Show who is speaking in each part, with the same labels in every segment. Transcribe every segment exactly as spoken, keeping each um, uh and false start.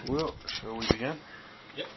Speaker 1: Well, shall we begin?
Speaker 2: Yep.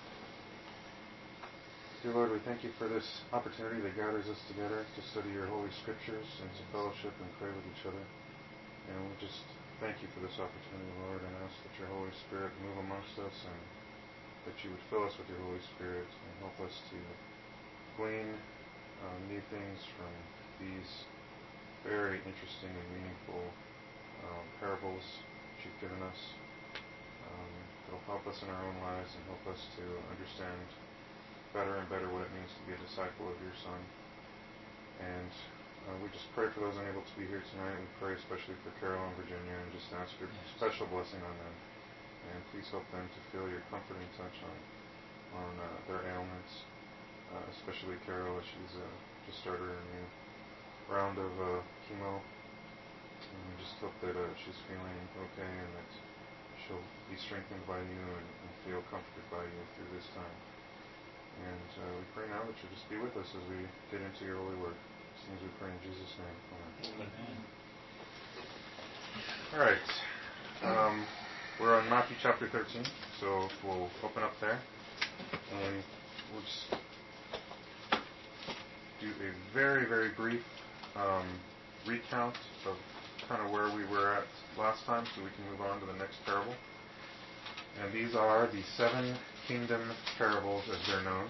Speaker 1: Dear Lord, we thank you for this opportunity that gathers us together to study your holy scriptures and to fellowship and pray with each other. And we just thank you for this opportunity, Lord, and ask that your Holy Spirit move amongst us and that you would fill us with your Holy Spirit and help us to glean um, new things from these very interesting and meaningful um, parables that you've given us. Um, it'll help us in our own lives and help us to understand better and better what it means to be a disciple of your Son. And uh, we just pray for those unable to be here tonight. We pray especially for Carol and Virginia and just ask your yes. special blessing on them. And please help them to feel your comforting touch on on uh, their ailments, uh, especially Carol as she's uh, just started her new round of uh, chemo. And we just hope that uh, she's feeling okay and that she'll be strengthened by you and, and feel comforted by you through this time. And uh, we pray now that you'll just be with us as we get into your holy word. These things we pray in Jesus' name. Amen.
Speaker 2: Amen.
Speaker 1: All right. Um, we're on Matthew chapter thirteen, so we'll open up there. And we'll just do a very, very brief um, recount of kind of where we were at last time so we can move on to the next parable. And these are the seven kingdom parables as they're known,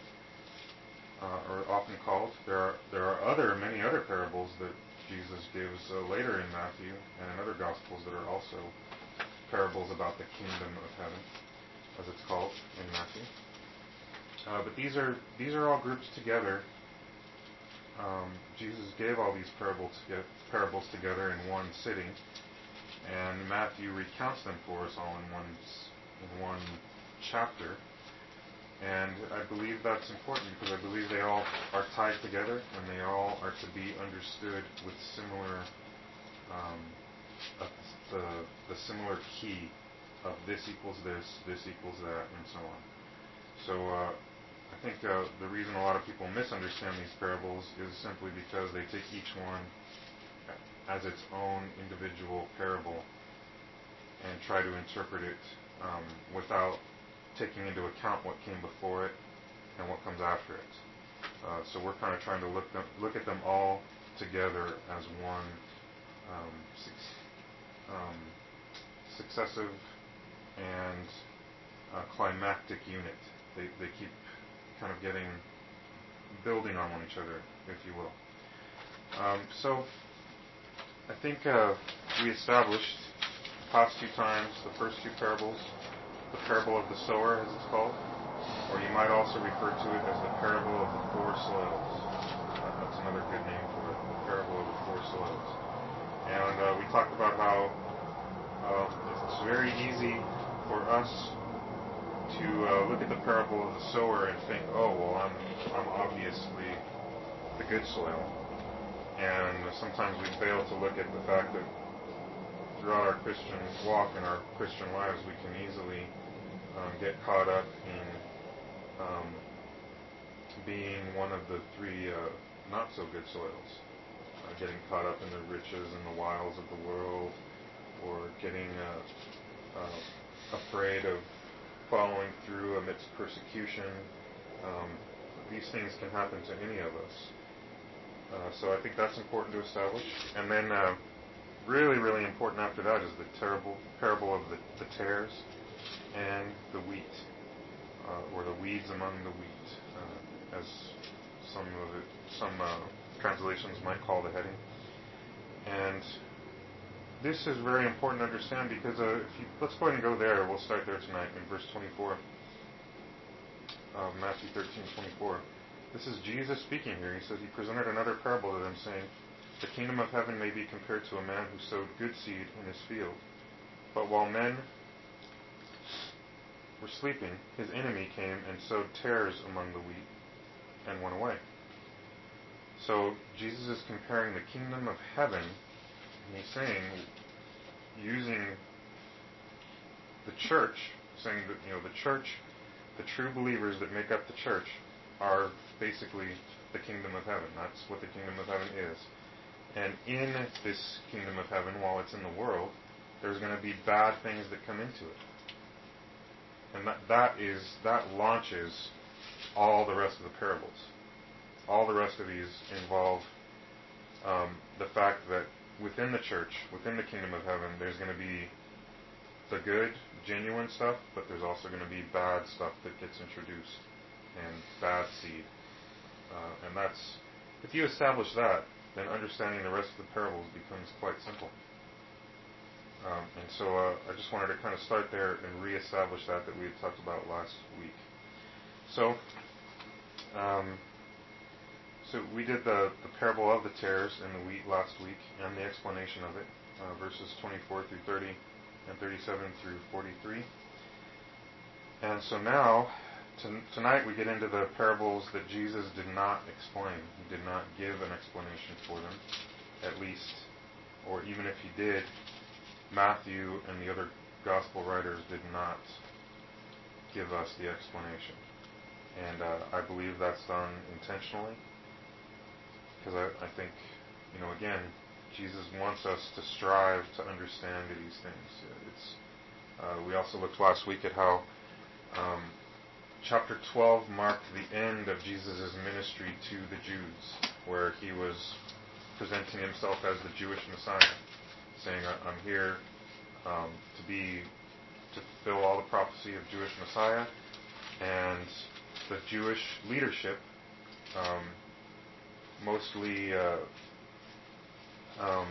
Speaker 1: uh, or often called. There are there are other many other parables that Jesus gives uh, later in Matthew and in other Gospels that are also parables about the kingdom of heaven, as it's called in Matthew. Uh, but these are these are all grouped together. Um, Jesus gave all these parables to get, parables together in one sitting, and Matthew recounts them for us all in one in one chapter. And I believe that's important because I believe they all are tied together and they all are to be understood with similar um, uh, the the similar key of this equals this, this equals that, and so on. So. Uh, I think uh, the reason a lot of people misunderstand these parables is simply because they take each one as its own individual parable and try to interpret it um, without taking into account what came before it and what comes after it. Uh, so we're kind of trying to look them, look at them all together as one um, su- um, successive and uh, climactic unit. They, they keep kind of getting, building on each other, if you will. Um, so, I think uh, we established the past two times, the first two parables, the parable of the sower, as it's called, or you might also refer to it as the parable of the four soils. Uh, that's another good name for it, the parable of the four soils. And uh, we talked about how uh, it's very easy for us to uh, look at the parable of the sower and think, oh, well, I'm I'm obviously the good soil. And sometimes we fail to look at the fact that throughout our Christian walk and our Christian lives, we can easily um, get caught up in um, being one of the three uh, not-so-good soils. Uh, getting caught up in the riches and the wiles of the world, or getting uh, uh, afraid of following through amidst persecution. Um, these things can happen to any of us. Uh, so I think that's important to establish. And then uh, really, really important after that is the terrible parable of the, the tares and the wheat, uh, or the weeds among the wheat, uh, as some of it, some uh, translations might call the heading. And this is very important to understand because uh, if you, let's go ahead and go there. We'll start there tonight in verse twenty-four of Matthew thirteen twenty-four. This is Jesus speaking here. He says he presented another parable to them, saying, "The kingdom of heaven may be compared to a man who sowed good seed in his field. But while men were sleeping, his enemy came and sowed tares among the wheat and went away." So Jesus is comparing the kingdom of heaven. And he's saying, using the church, saying that, you know, the church, the true believers that make up the church are basically the kingdom of heaven. That's what the kingdom of heaven is. And in this kingdom of heaven, while it's in the world, there's going to be bad things that come into it. And that, that is that launches all the rest of the parables. All the rest of these involve um, the fact that within the church, within the kingdom of heaven, there's going to be the good, genuine stuff, but there's also going to be bad stuff that gets introduced, and bad seed. Uh, and that's, if you establish that, then understanding the rest of the parables becomes quite simple. Um, and so uh, I just wanted to kind of start there and reestablish that that we had talked about last week. So, um, so we did the, the parable of the tares and the wheat last week, and the explanation of it, uh, verses twenty-four through thirty, and thirty-seven through forty-three. And so now, to, tonight we get into the parables that Jesus did not explain. He did not give an explanation for them, at least, or even if he did, Matthew and the other gospel writers did not give us the explanation. And uh, I believe that's done intentionally, because I, I think, you know, again, Jesus wants us to strive to understand these things. It's uh, we also looked last week at how um, chapter twelve marked the end of Jesus' ministry to the Jews, where he was presenting himself as the Jewish Messiah, saying, I'm here um, to be, to fulfill all the prophecy of Jewish Messiah, and the Jewish leadership, um, mostly uh, um,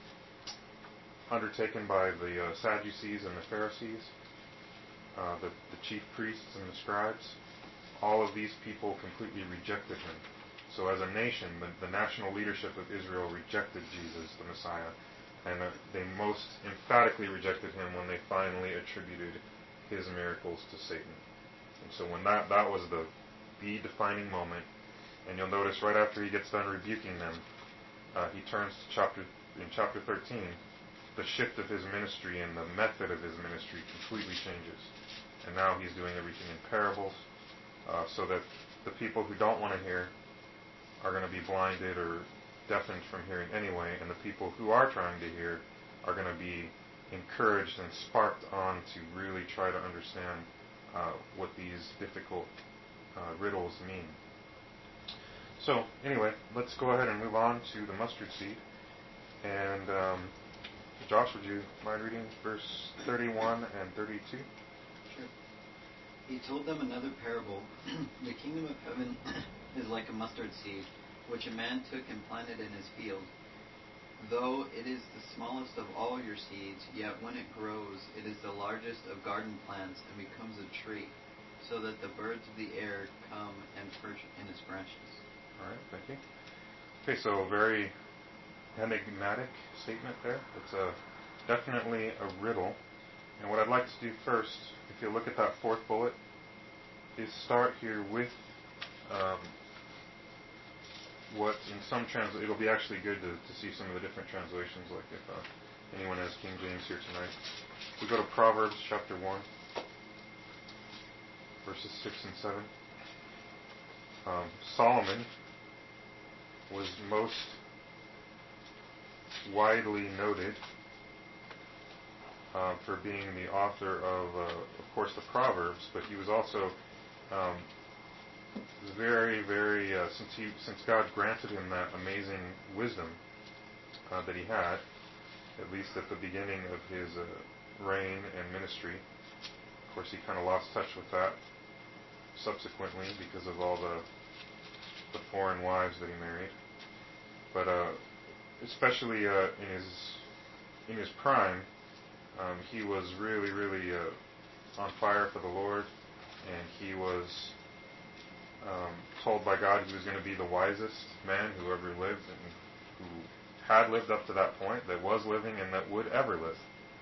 Speaker 1: undertaken by the uh, Sadducees and the Pharisees, uh, the, the chief priests and the scribes, all of these people completely rejected him. So as a nation, the, the national leadership of Israel rejected Jesus, the Messiah, and uh, they most emphatically rejected him when they finally attributed his miracles to Satan. And so when that, that was the, the defining moment, and you'll notice right after he gets done rebuking them, uh, he turns to chapter, in chapter thirteen, the shift of his ministry and the method of his ministry completely changes. And now he's doing everything in parables, uh, so that the people who don't want to hear are going to be blinded or deafened from hearing anyway, and the people who are trying to hear are going to be encouraged and sparked on to really try to understand uh, what these difficult uh, riddles mean. So, anyway, let's go ahead and move on to the mustard seed. And um, Josh, would you mind reading verse thirty-one and thirty-two?
Speaker 2: Sure. He told them another parable. The kingdom of heaven is like a mustard seed, which a man took and planted in his field. Though it is the smallest of all your seeds, yet when it grows, it is the largest of garden plants and becomes a tree, so that the birds of the air come and perch in its branches.
Speaker 1: All right, thank you. Okay, so very enigmatic statement there. It's a definitely a riddle. And what I'd like to do first, if you look at that fourth bullet, is start here with um, what in some trans it'll be actually good to, to see some of the different translations, like if uh, anyone has King James here tonight. We go to Proverbs chapter one, verses six and seven. Um, Solomon was most widely noted uh, for being the author of, uh, of course, the Proverbs, but he was also um, very, very, uh, since he, since God granted him that amazing wisdom uh, that he had, at least at the beginning of his uh, reign and ministry. Of course, he kind of lost touch with that subsequently because of all the the foreign wives that he married. But uh, especially uh, in his in his prime, um, he was really, really uh, on fire for the Lord, and he was um, told by God he was going to be the wisest man who ever lived, and who had lived up to that point, that was living, and that would ever live.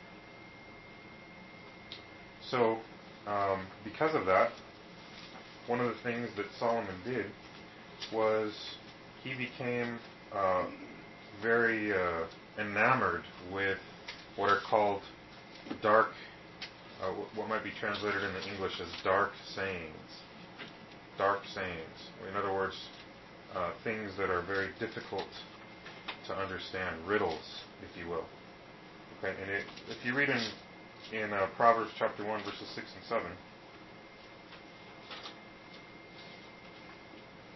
Speaker 1: So, um, because of that, one of the things that Solomon did was he became uh, very uh, enamored with what are called dark, uh, what might be translated in the English as dark sayings. Dark sayings. In other words, uh, things that are very difficult to understand, riddles, if you will. Okay, and it, if you read in in uh, Proverbs chapter one, verses six and seven,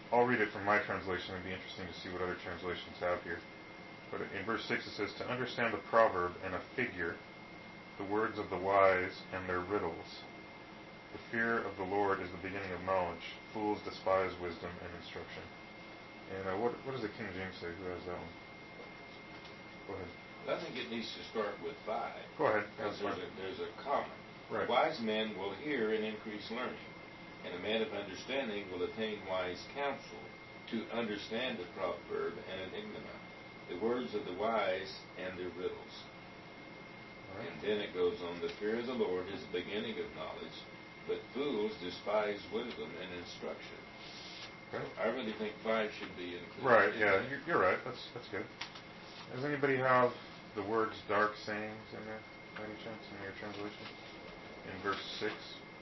Speaker 1: I'll read it from my translation. It'd be interesting to see what other translations have here. But in verse six it says, to understand a proverb and a figure, the words of the wise and their riddles. The fear of the Lord is the beginning of knowledge. Fools despise wisdom and instruction. And uh, what, what does the King James say? Who has that one? Go ahead.
Speaker 3: I think it needs to start with five.
Speaker 1: Go ahead.
Speaker 3: Because there's a, there's a comma.
Speaker 1: Right.
Speaker 3: Wise men will hear and increase learning, and a man of understanding will attain wise counsel. To understand a proverb and an enigma, the words of the wise and their riddles. Right. And then it goes on, the fear of the Lord is the beginning of knowledge, but fools despise wisdom and instruction. Okay. So I really think five should be included.
Speaker 1: Right,
Speaker 3: in
Speaker 1: yeah,
Speaker 3: that.
Speaker 1: you're, you're right. That's that's good. Does anybody have the words dark sayings in there, by any chance, in your translation? In verse six?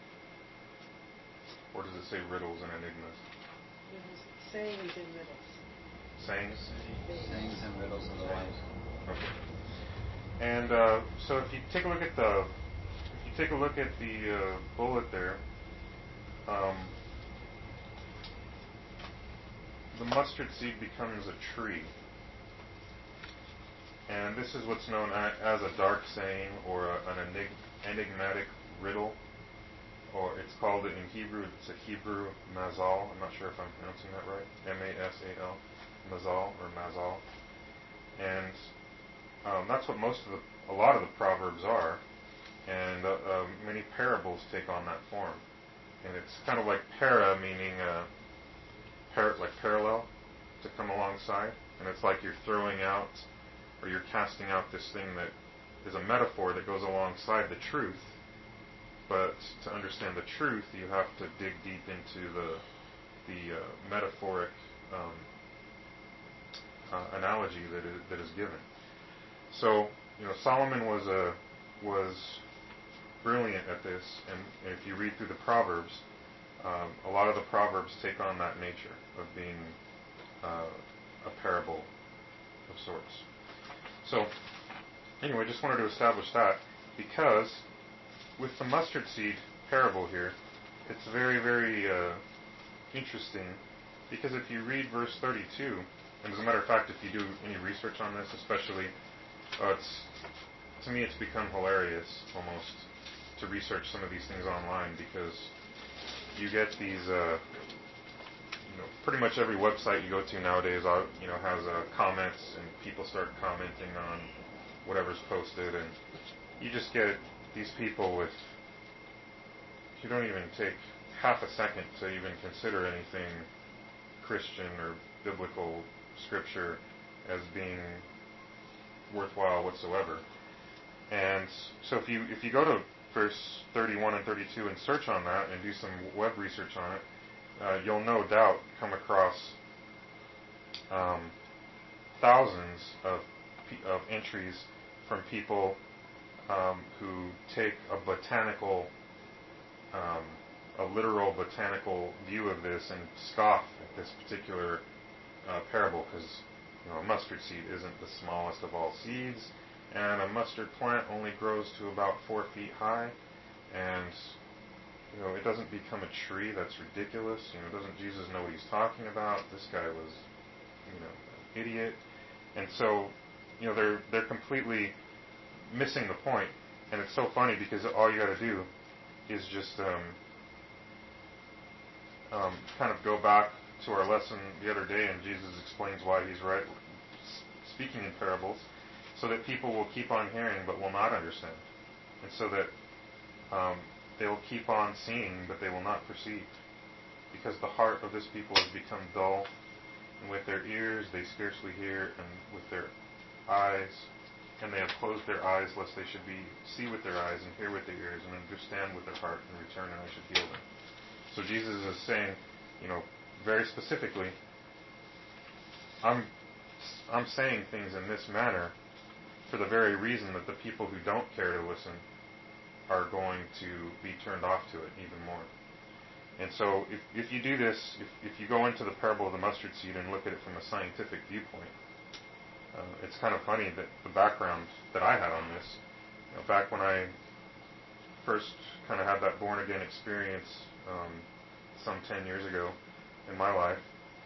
Speaker 1: Or does it say riddles and enigmas?
Speaker 4: Sayings and riddles.
Speaker 1: Sayings?
Speaker 2: Sayings and riddles of the wise.
Speaker 1: Okay. And uh, so if you take a look at the if you take a look at the uh, bullet there, um, the mustard seed becomes a tree. And this is what's known as a dark saying or a, an enig- enigmatic riddle. Or it's called, in Hebrew, it's a Hebrew mazal. I'm not sure if I'm pronouncing that right. M A S A L. Mazal or mazal. And um, that's what most of the, a lot of the proverbs are. And uh, uh, many parables take on that form. And it's kind of like para, meaning uh, par- like parallel, to come alongside. And it's like you're throwing out, or you're casting out this thing that is a metaphor that goes alongside the truth. But to understand the truth, you have to dig deep into the the uh, metaphoric um, uh, analogy that is, that is given. So, you know, Solomon was a was brilliant at this, and if you read through the Proverbs, um, a lot of the Proverbs take on that nature of being uh, a parable of sorts. So, anyway, just wanted to establish that because with the mustard seed parable here, it's very, very uh, interesting because if you read verse thirty-two, and as a matter of fact, if you do any research on this, especially, uh, it's to me it's become hilarious almost to research some of these things online because you get these, uh, you know, pretty much every website you go to nowadays, uh, you know, has uh, comments and people start commenting on whatever's posted, and you just get these people with, you don't even take half a second to even consider anything Christian or biblical scripture as being worthwhile whatsoever. And so if you if you go to verse thirty-one and thirty-two and search on that and do some web research on it, uh, you'll no doubt come across um, thousands of of entries from people Um, who take a botanical, um, a literal botanical view of this and scoff at this particular uh, parable because, you know, a mustard seed isn't the smallest of all seeds, and a mustard plant only grows to about four feet high, and, you know, it doesn't become a tree. That's ridiculous. You know, doesn't Jesus know what he's talking about? This guy was, you know, an idiot. And so, you know, they're they're completely missing the point, and it's so funny because all you got to do is just um, um, kind of go back to our lesson the other day, and Jesus explains why he's right, speaking in parables, so that people will keep on hearing but will not understand, and so that um, they'll keep on seeing but they will not perceive, because the heart of this people has become dull, and with their ears they scarcely hear, and with their eyes and they have closed their eyes, lest they should be see with their eyes and hear with their ears and understand with their heart and return, and I should heal them. So Jesus is saying, you know, very specifically, I'm I'm saying things in this manner for the very reason that the people who don't care to listen are going to be turned off to it even more. And so if if you do this, if if you go into the parable of the mustard seed and look at it from a scientific viewpoint, Uh, it's kind of funny that the background that I had on this, you know, back when I first kind of had that born-again experience um, some ten years ago in my life,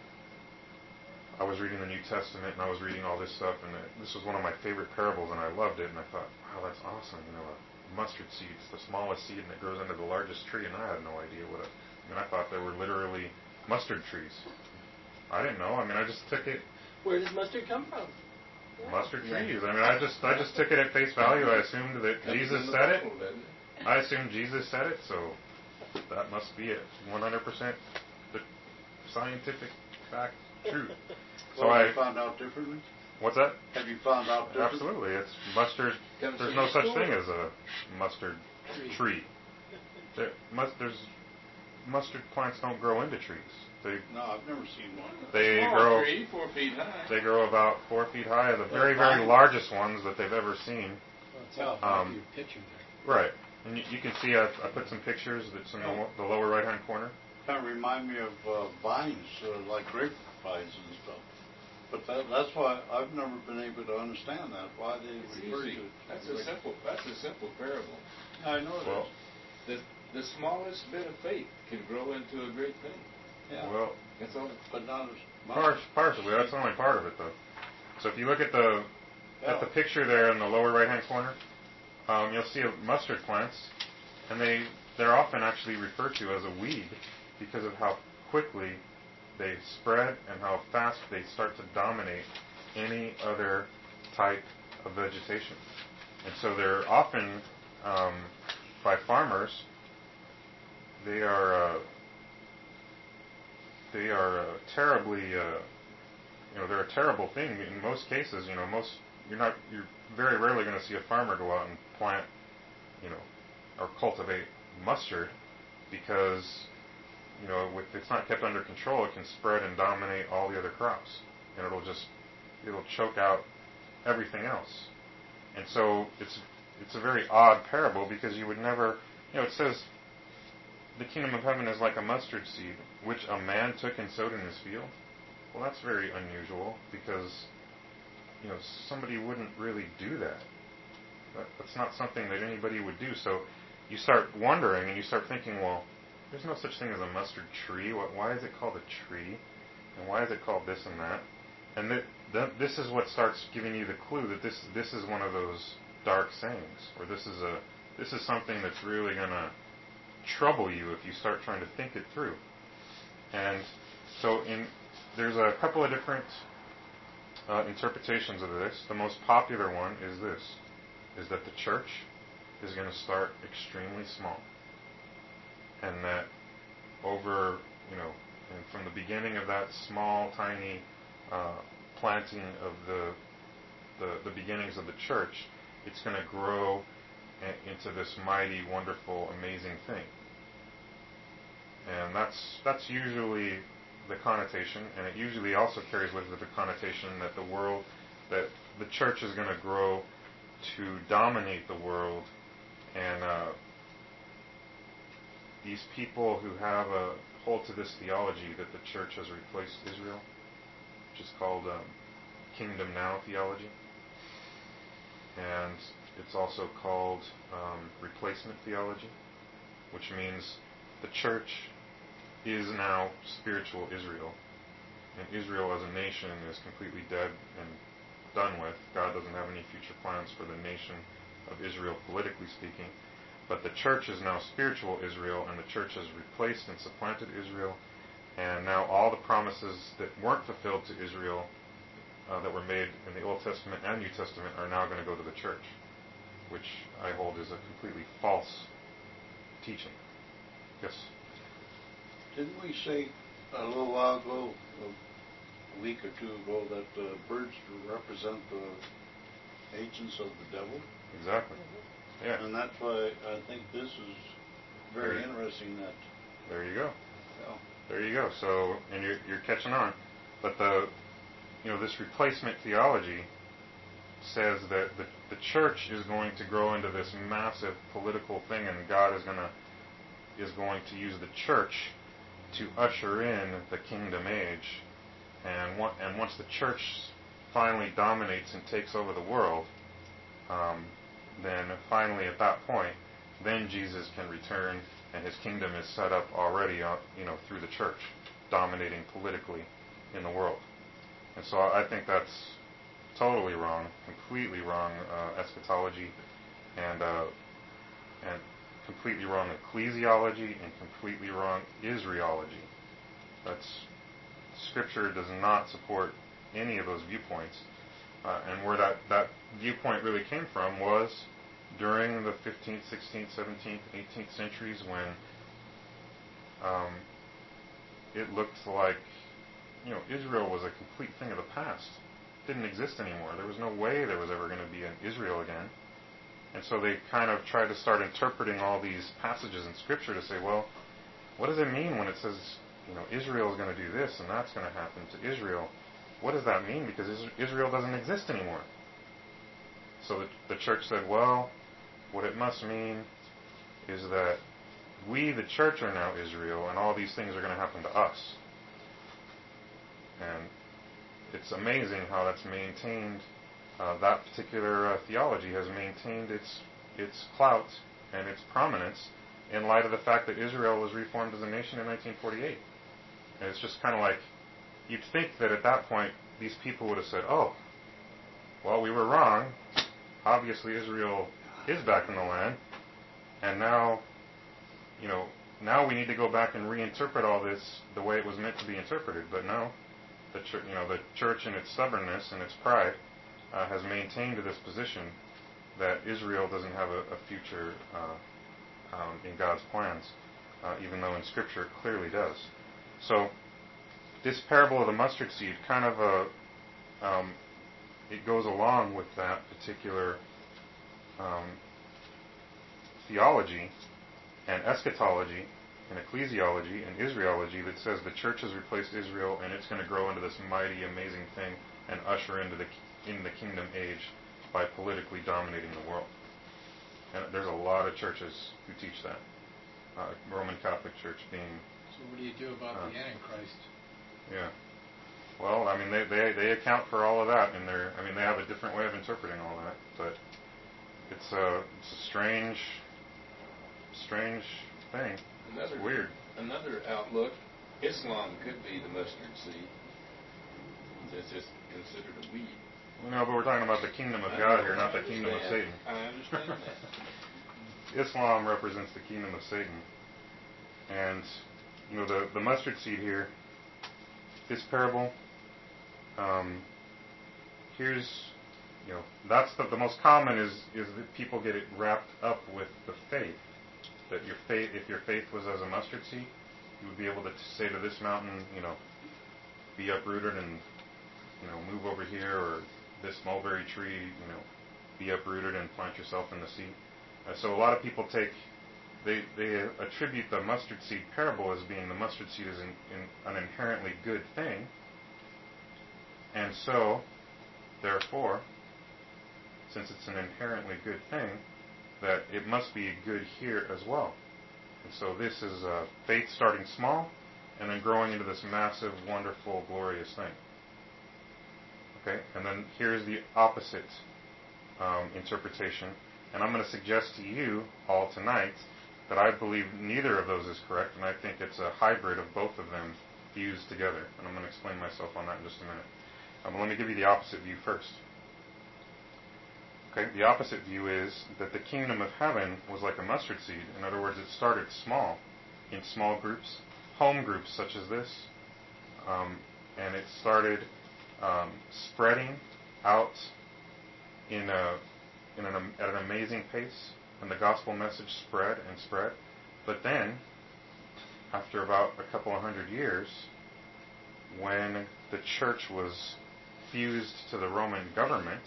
Speaker 1: I was reading the New Testament and I was reading all this stuff, and it, this was one of my favorite parables, and I loved it. And I thought, wow, that's awesome. You know, a mustard seed, it's the smallest seed, and it grows into the largest tree. And I had no idea what it. I mean, I thought they were literally mustard trees. I didn't know. I mean, I just took it.
Speaker 5: Where does mustard come from?
Speaker 1: Mustard
Speaker 2: Yeah.
Speaker 1: trees. I mean, I just I just took it at face value. I assumed that Jesus said it. I assumed Jesus said it, so that must be it. one hundred percent the scientific fact, truth. So
Speaker 6: Well,
Speaker 1: I
Speaker 6: have you found out differently?
Speaker 1: What's that?
Speaker 6: Have you found out differently?
Speaker 1: Absolutely, it's mustard.
Speaker 3: Comes
Speaker 1: There's
Speaker 3: from
Speaker 1: no
Speaker 3: the
Speaker 1: such
Speaker 3: school.
Speaker 1: thing as a mustard tree. There, must, there's mustard plants don't grow into trees. They
Speaker 6: No, I've never seen one.
Speaker 1: they
Speaker 3: Small
Speaker 1: grow
Speaker 3: tree, four feet high.
Speaker 1: they grow about four feet high. The very
Speaker 6: Well,
Speaker 1: very
Speaker 6: mine-
Speaker 1: largest ones that they've ever seen.
Speaker 5: Well, it's all
Speaker 1: Um,
Speaker 5: about your picture there.
Speaker 1: Right, and you, you can see I, I put some pictures. That's in the, lo- the lower right hand corner.
Speaker 6: Kind of remind me of uh, vines, uh, like grape vines and stuff. But that, that's why I've never been able to understand that, why they
Speaker 3: It's
Speaker 6: refer
Speaker 3: easy.
Speaker 6: to it.
Speaker 3: That's a simple. That's a simple parable.
Speaker 6: I know it
Speaker 1: Well,
Speaker 6: is.
Speaker 3: The the smallest bit of faith can grow into a great thing.
Speaker 6: Yeah.
Speaker 3: Oh.
Speaker 1: well,
Speaker 3: That's all.
Speaker 6: But not as much.
Speaker 1: Par- partially. That's only part of it, though. So if you look at the at the picture there in the lower right-hand corner, um, you'll see mustard plants, and they they're often actually referred to as a weed because of how quickly they spread and how fast they start to dominate any other type of vegetation. And so they're often um, by farmers. They are. Uh, They are uh, terribly, uh, you know, they're a terrible thing in most cases. You know, most you're not, you're very rarely going to see a farmer go out and plant, you know, or cultivate mustard because, you know, if it's not kept under control, it can spread and dominate all the other crops, and it'll just, it'll choke out everything else. And so it's it's a very odd parable because you would never, you know, it says. The kingdom of heaven is like a mustard seed, which a man took and sowed in his field. Well, that's very unusual because, you know, somebody wouldn't really do that. that. That's not something that anybody would do. So you start wondering and you start thinking, well, there's no such thing as a mustard tree. Why is it called a tree? And why is it called this and that? And that, that, this is what starts giving you the clue that this this is one of those dark sayings, or this is a this is something that's really going to trouble you if you start trying to think it through. And so in there's a couple of different uh, interpretations of this. The most popular one is this, is that the church is going to start extremely small. And that over, you know, and from the beginning of that small, tiny uh, planting of the, the the beginnings of the church, it's going to grow into this mighty, wonderful, amazing thing. And that's that's usually the connotation, and it usually also carries with it the connotation that the world, that the church is going to grow to dominate the world, and uh, these people who have a hold to this theology that the church has replaced Israel, which is called um, Kingdom Now theology, and it's also called um, replacement theology, which means the church is now spiritual Israel, and Israel as a nation is completely dead and done with. God doesn't have any future plans for the nation of Israel, politically speaking, but the church is now spiritual Israel, and the church has replaced and supplanted Israel, and now all the promises that weren't fulfilled to Israel uh, that were made in the Old Testament and New Testament are now going to go to the church, which I hold is a completely false teaching. Yes?
Speaker 6: Didn't we say a little while ago, a week or two ago, that the birds represent the agents of the devil?
Speaker 1: Exactly. Yeah.
Speaker 6: And that's why I think this is very
Speaker 1: Very-
Speaker 6: interesting that,
Speaker 1: There you go.
Speaker 6: well,
Speaker 1: There you go. So, and you're, you're catching on. But the, you know, this replacement theology says that the, the church is going to grow into this massive political thing, and God is going to is going to use the church to usher in the kingdom age. And one, and once the church finally dominates and takes over the world, um, then finally at that point, then Jesus can return, and his kingdom is set up already, uh, you know, through the church, dominating politically in the world. And so I think that's totally wrong, completely wrong uh, eschatology, and uh, and completely wrong ecclesiology, and completely wrong Israelology. That's Scripture does not support any of those viewpoints. Uh, and where that, that viewpoint really came from was during the fifteenth, sixteenth, seventeenth, eighteenth centuries when um, it looked like, you know, Israel was a complete thing of the past. It didn't exist anymore. There was no way there was ever going to be an Israel again. And so they kind of tried to start interpreting all these passages in Scripture to say, well, what does it mean when it says, you know, Israel is going to do this and that's going to happen to Israel? What does that mean? Because Israel doesn't exist anymore. So the, the church said, well, what it must mean is that we, the church, are now Israel, and all these things are going to happen to us. And it's amazing how that's maintained, uh, that particular uh, theology has maintained its its clout and its prominence in light of the fact that Israel was reformed as a nation in nineteen forty-eight. And it's just kind of like, you'd think that at that point, these people would have said, oh, well, we were wrong. Obviously, Israel is back in the land. And now, you know, now we need to go back and reinterpret all this the way it was meant to be interpreted. But no, the church, you know, the church in its stubbornness and its pride uh, has maintained this position that Israel doesn't have a, a future uh, um, in God's plans, uh, even though in Scripture it clearly does. So this parable of the mustard seed kind of a, um, it goes along with that particular um, theology and eschatology and ecclesiology and Israelology that says the church has replaced Israel and it's going to grow into this mighty, amazing thing and usher into the in the kingdom age by politically dominating the world. And there's a lot of churches who teach that. Uh, Roman Catholic Church being.
Speaker 5: So what do you do about
Speaker 1: uh,
Speaker 5: the Antichrist?
Speaker 1: Yeah. Well, I mean, they, they they account for all of that in their. I mean, they have a different way of interpreting all that, but it's a it's a strange, strange thing.
Speaker 3: Another
Speaker 1: It's weird.
Speaker 3: Another outlook: Islam could be the mustard seed. It's just considered a weed.
Speaker 1: No, but we're talking about the kingdom of
Speaker 3: I
Speaker 1: God
Speaker 3: know,
Speaker 1: here, not
Speaker 3: I
Speaker 1: the kingdom of
Speaker 3: understand.
Speaker 1: Satan.
Speaker 3: I understand that.
Speaker 1: Islam represents the kingdom of Satan. And, you know, the, the mustard seed here, this parable, um, here's, you know, that's the, the most common is, is that people get it wrapped up with the faith. That your faith, if your faith was as a mustard seed, you would be able to say to this mountain, you know, be uprooted and, you know, move over here, or this mulberry tree, you know, be uprooted and plant yourself in the sea. Uh, so a lot of people take, they they attribute the mustard seed parable as being the mustard seed is in, in an inherently good thing, and so, therefore, since it's an inherently good thing, that it must be good here as well. And so this is uh, faith starting small and then growing into this massive, wonderful, glorious thing. Okay, and then here's the opposite um, interpretation. And I'm going to suggest to you all tonight that I believe neither of those is correct, and I think it's a hybrid of both of them fused together. And I'm going to explain myself on that in just a minute. Um, but let me give you the opposite view first. Okay, the opposite view is that the kingdom of heaven was like a mustard seed. In other words, it started small, in small groups, home groups such as this, um, and it started um, spreading out in a, in an, at an amazing pace, and the gospel message spread and spread. But then, after about a couple of hundred years, when the church was fused to the Roman government,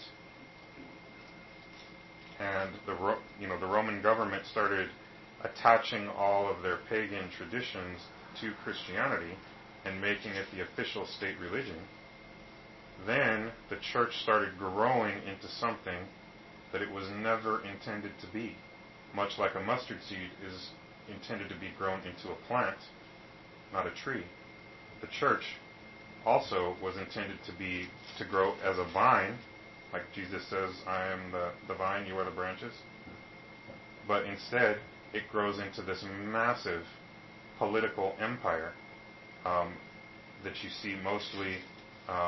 Speaker 1: and the you know the Roman government started attaching all of their pagan traditions to Christianity and making it the official state religion, then the church started growing into something that it was never intended to be. Much like a mustard seed is intended to be grown into a plant, not a tree. The church also was intended to be to grow as a vine, like Jesus says, I am the, the vine, you are the branches. But instead, it grows into this massive political empire um, that you see mostly um,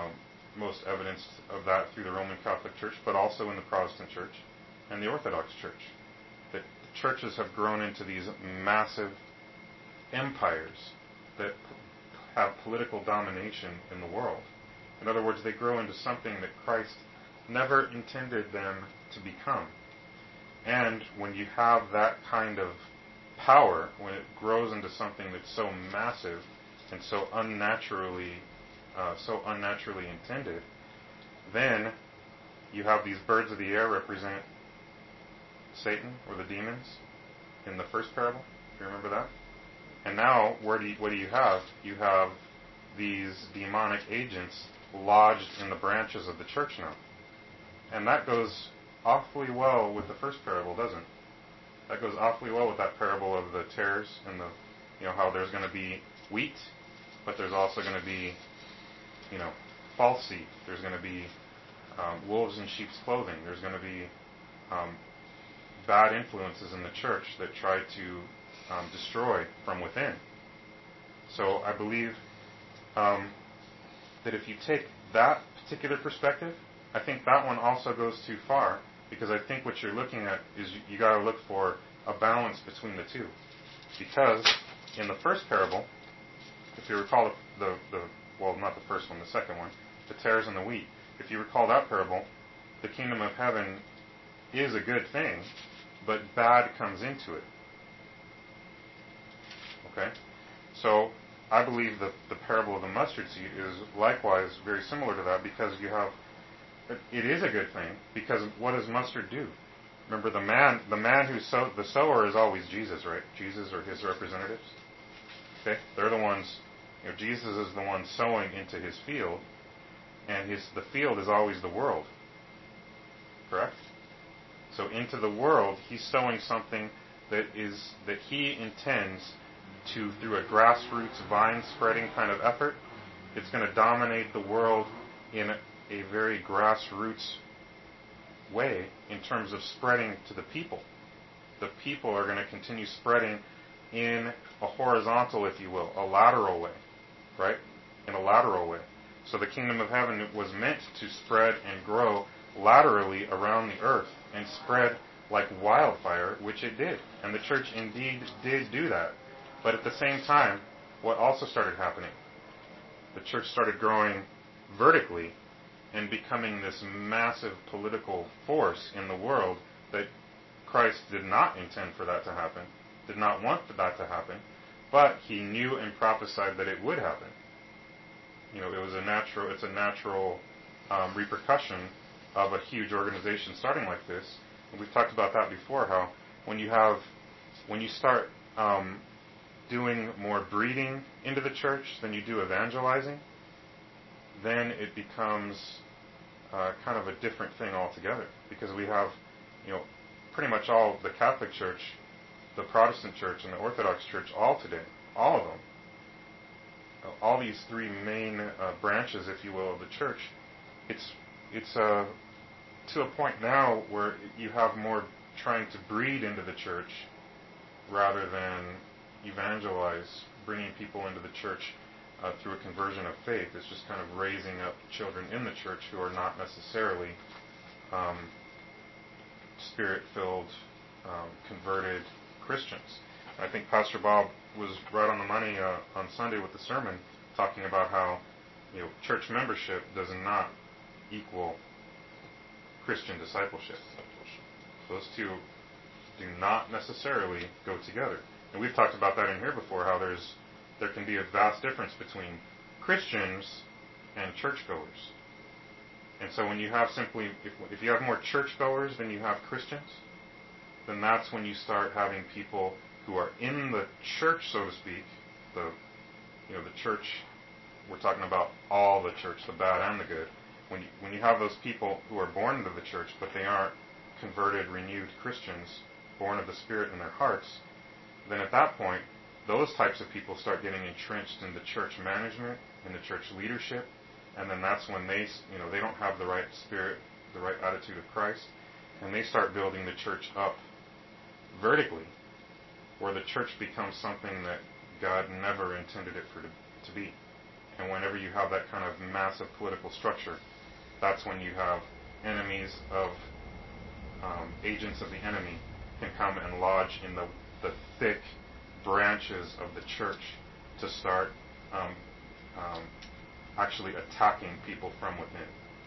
Speaker 1: most evidence of that through the Roman Catholic Church, but also in the Protestant Church and the Orthodox Church. That churches have grown into these massive empires that have political domination in the world. In other words, they grow into something that Christ never intended them to become. And when you have that kind of power, when it grows into something that's so massive and so unnaturally, uh, so unnaturally intended, then you have these birds of the air represent Satan or the demons in the first parable. Do you remember that? And now, where do you, what do you have? You have these demonic agents lodged in the branches of the church now. And that goes awfully well with the first parable, doesn't it? That goes awfully well with that parable of the tares and the, you know, how there's going to be wheat, but there's also going to be, you know, false seed. There's going to be um, wolves in sheep's clothing. There's going to be um, bad influences in the church that try to um, destroy from within. So I believe um, that if you take that particular perspective, I think that one also goes too far, because I think what you're looking at is you, you got to look for a balance between the two. Because in the first parable, if you recall the, the, the well, not the first one, the second one, the tares and the wheat, if you recall that parable, the kingdom of heaven is a good thing, but bad comes into it. Okay? So I believe that the parable of the mustard seed is likewise very similar to that, because you have, it is a good thing, because what does mustard do? Remember, the man, the man who sow, the sower is always Jesus, right? Jesus or his representatives. Okay, they're the ones. You know, Jesus is the one sowing into his field, and his the field is always the world. Correct? So into the world, he's sowing something that is that he intends to, through a grassroots vine spreading kind of effort, it's going to dominate the world in a, a very grassroots way in terms of spreading to the people. The people are going to continue spreading in a horizontal, if you will, a lateral way, right? In a lateral way. So the kingdom of heaven was meant to spread and grow laterally around the earth and spread like wildfire, which it did. And the church indeed did do that. But at the same time, what also started happening? The church started growing vertically and becoming this massive political force in the world that Christ did not intend for that to happen, did not want for that to happen, but he knew and prophesied that it would happen. You know, it was a natural, it's a natural um, repercussion of a huge organization starting like this. And we've talked about that before, how when you have, when you start um, doing more breeding into the church than you do evangelizing, then it becomes uh, kind of a different thing altogether. Because we have, you know, pretty much all the Catholic Church, the Protestant Church, and the Orthodox Church all today, all of them, all these three main uh, branches, if you will, of the church, it's it's uh, to a point now where you have more trying to breed into the church rather than evangelize, bringing people into the church uh, through a conversion of faith. It's just kind of raising up children in the church who are not necessarily um, spirit-filled, um, converted Christians. And I think Pastor Bob was right on the money uh, on Sunday with the sermon, talking about how, you know, church membership does not equal Christian discipleship. Those two do not necessarily go together. And we've talked about that in here before, how there's there can be a vast difference between Christians and churchgoers. And so when you have simply, if, if you have more churchgoers than you have Christians, then that's when you start having people who are in the church, so to speak, the, you know, the church, we're talking about all the church, the bad and the good. When you, when you have those people who are born into the church, but they aren't converted, renewed Christians, born of the Spirit in their hearts, then at that point, those types of people start getting entrenched in the church management, in the church leadership, and then that's when they, you know, they don't have the right spirit, the right attitude of Christ, and they start building the church up vertically, where the church becomes something that God never intended it for to, to be. And whenever you have that kind of massive political structure, that's when you have enemies of um, agents of the enemy can come and lodge in the, the thick branches of the church to start um, um, actually attacking people from within.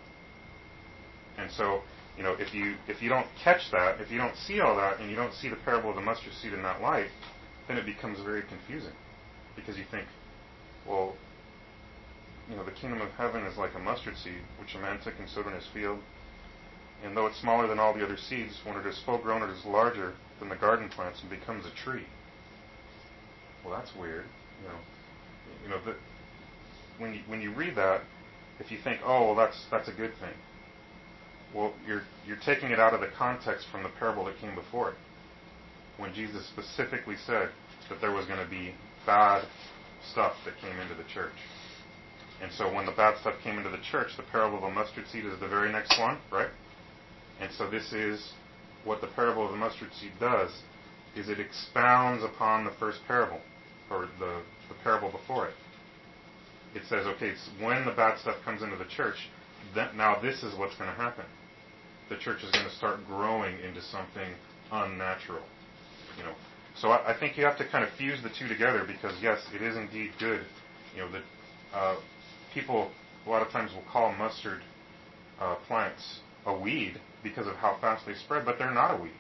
Speaker 1: And so, you know, if you if you don't catch that, if you don't see all that, and you don't see the parable of the mustard seed in that light, then it becomes very confusing, because you think, well, you know, the kingdom of heaven is like a mustard seed, which a man took and sowed in his field. And though it's smaller than all the other seeds, when it is full grown, it is larger than the garden plants and becomes a tree. Well, that's weird. You know, you know, the, when you when you read that, if you think, oh, well, that's that's a good thing. Well, you're you're taking it out of the context from the parable that came before it, when Jesus specifically said that there was going to be bad stuff that came into the church. And so when the bad stuff came into the church, the parable of the mustard seed is the very next one, right? And so this is what the parable of the mustard seed does, is it expounds upon the first parable, or the, the parable before it. It says, okay, it's when the bad stuff comes into the church, that now this is what's going to happen. The church is going to start growing into something unnatural. You know, so I, I think you have to kind of fuse the two together, because yes, it is indeed good. You know, that uh, people a lot of times will call mustard uh, plants a weed because of how fast they spread, but they're not a weed.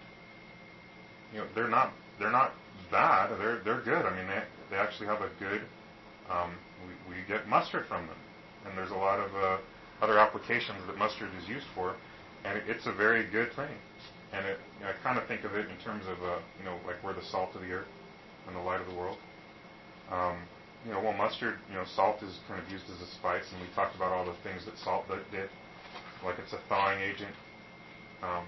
Speaker 1: You know, they're not they're not bad. They're they're good. I mean, they they actually have a good. Um, we, we get mustard from them, and there's a lot of uh, other applications that mustard is used for, and it, it's a very good thing. And it, you know, I kind of think of it in terms of uh, you know, like we're the salt of the earth and the light of the world. Um, you know, well, mustard, you know, salt is kind of used as a spice, and we talked about all the things that salt did, like it's a thawing agent. Um,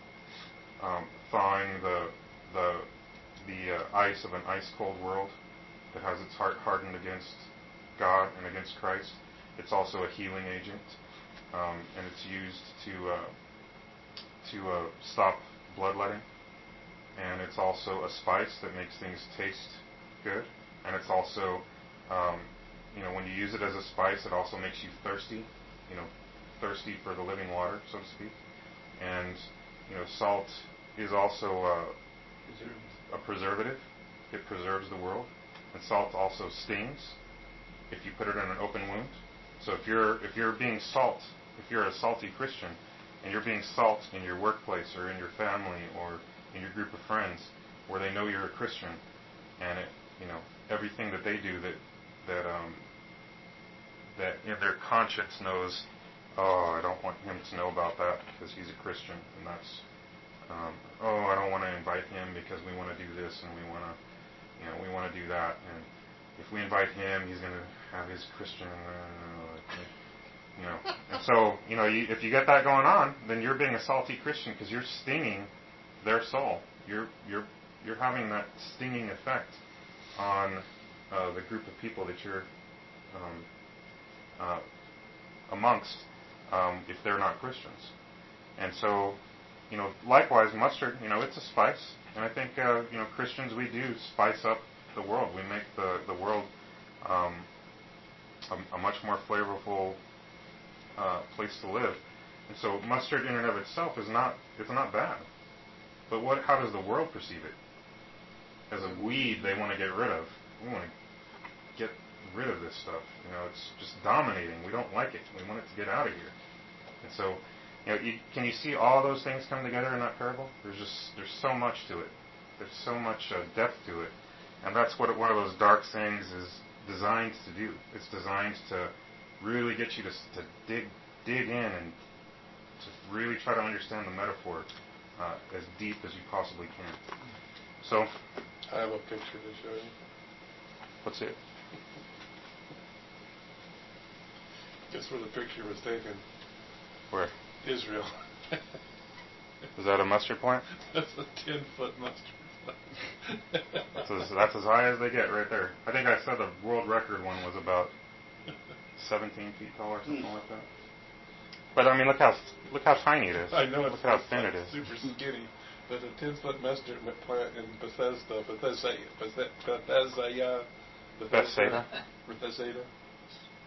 Speaker 1: um, thawing the the the uh, ice of an ice cold world that has its heart hardened against God and against Christ. It's also a healing agent, um, and it's used to uh, to uh, stop bloodletting. And it's also a spice that makes things taste good. And it's also, um, you know, when you use it as a spice, it also makes you thirsty. You know, thirsty for the living water, so to speak. And, you know, salt is also uh, a preservative. It preserves the world. And salt also stings if you put it in an open wound. So if you're if you're being salt, if you're a salty Christian, and you're being salt in your workplace or in your family or in your group of friends, where they know you're a Christian, and it, you know, everything that they do that that um, that in their conscience knows, oh, I don't want him to know about that because he's a Christian, and that's, um, oh, I don't want to invite him because we want to do this and we want to, you know, we want to do that, and if we invite him, he's going to have his Christian, uh, you know, and so, you know, you, if you get that going on, then you're being a salty Christian because you're stinging their soul. You're you're you're having that stinging effect on uh, the group of people that you're um, uh, amongst, um, if they're not Christians. And so, you know, likewise, mustard, you know, it's a spice. And I think, uh, you know, Christians, we do spice up the world. We make the, the world um, a, a much more flavorful uh, place to live. And so mustard in and of itself is not, it's not bad. But what? How does the world perceive it? As a weed they want to get rid of. We want to get rid of this stuff. You know, it's just dominating. We don't like it. We want it to get out of here. And so, you know, you, can you see all those things come together in that parable? There's just there's so much to it. There's so much uh, depth to it, and that's what one of those dark sayings is designed to do. It's designed to really get you to to dig dig in and to really try to understand the metaphor uh, as deep as you possibly can. So,
Speaker 6: I have a picture to show you.
Speaker 1: Let's see it.
Speaker 6: Guess where the picture was taken?
Speaker 1: Where?
Speaker 6: Israel.
Speaker 1: Is that a mustard plant?
Speaker 6: That's a ten-foot mustard plant.
Speaker 1: That's as, that's as high as they get right there. I think I said the world record one was about seventeen feet tall or something like that. But I mean, look how look how tiny it is.
Speaker 6: I know.
Speaker 1: Look
Speaker 6: It's
Speaker 1: how
Speaker 6: like
Speaker 1: thin it is.
Speaker 6: Super skinny. But a ten-foot mustard plant in Bethesda, Bethesda, Bethesda, Bethesda,
Speaker 1: Bethsaida.
Speaker 6: Bethesda.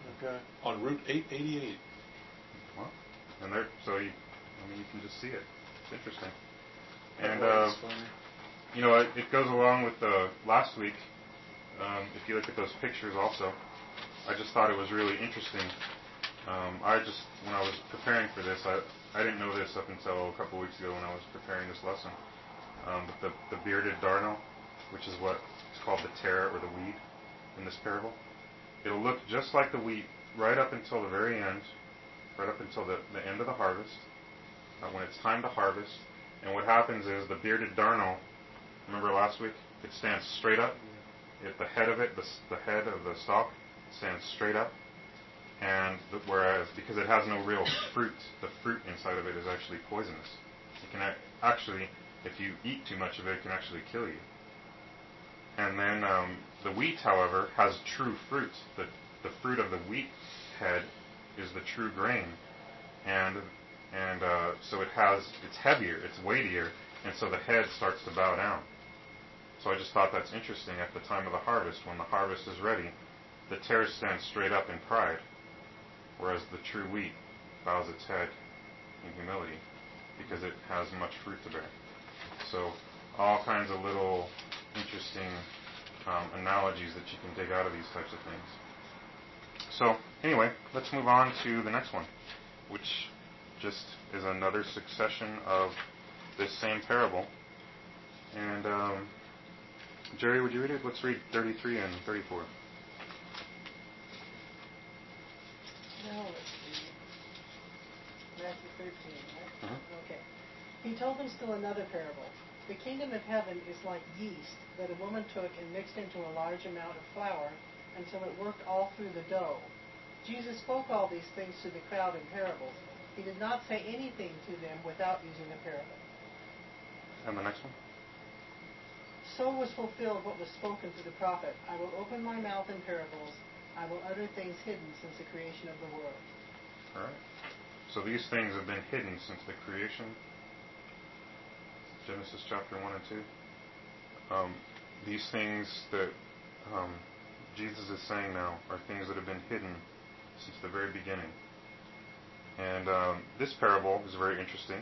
Speaker 6: Okay. On Route eight eighty-eight.
Speaker 1: Well, and there, so you, I mean, you can just see it. It's interesting. And,
Speaker 5: Oh,
Speaker 1: uh,
Speaker 5: that's funny.
Speaker 1: you know, it, it goes along with the last week. Um, if you look at those pictures also, I just thought it was really interesting. Um, I just, when I was preparing for this, I, I didn't know this up until a couple weeks ago when I was preparing this lesson. Um, but the, the bearded darnel, which is what is called the tare or the weed in this parable, it'll look just like the wheat right up until the very end, right up until the, the end of the harvest, uh, when it's time to harvest. And what happens is the bearded darnel, remember last week, it stands straight up. At the head of it, the, the head of the stalk stands straight up. And the, whereas, because it has no real fruit, the fruit inside of it is actually poisonous. It can actually, if you eat too much of it, it can actually kill you. And then um, the wheat, however, has true fruit. The, the fruit of the wheat head is the true grain. And and uh, so it has, it's heavier, it's weightier, and so the head starts to bow down. So I just thought that's interesting. At the time of the harvest, when the harvest is ready, the tare stands straight up in pride, whereas the true wheat bows its head in humility because it has much fruit to bear. So all kinds of little interesting um, analogies that you can dig out of these types of things. So anyway, let's move on to the next one, which just is another succession of this same parable. And um, Jerry, would you read it? Let's read thirty-three and thirty-four.
Speaker 4: Now let's see. Matthew thirteen, right?
Speaker 1: Uh-huh.
Speaker 4: Okay. He told them still another parable. The kingdom of heaven is like yeast that a woman took and mixed into a large amount of flour until it worked all through the dough. Jesus spoke all these things to the crowd in parables. He did not say anything to them without using a parable.
Speaker 1: And the next one?
Speaker 4: So was fulfilled what was spoken through the prophet. I will open my mouth in parables. I will utter things hidden since the creation of the world.
Speaker 1: All right. So these things have been hidden since the creation. Genesis chapter one and two. Um, these things that um, Jesus is saying now are things that have been hidden since the very beginning. And um, this parable is very interesting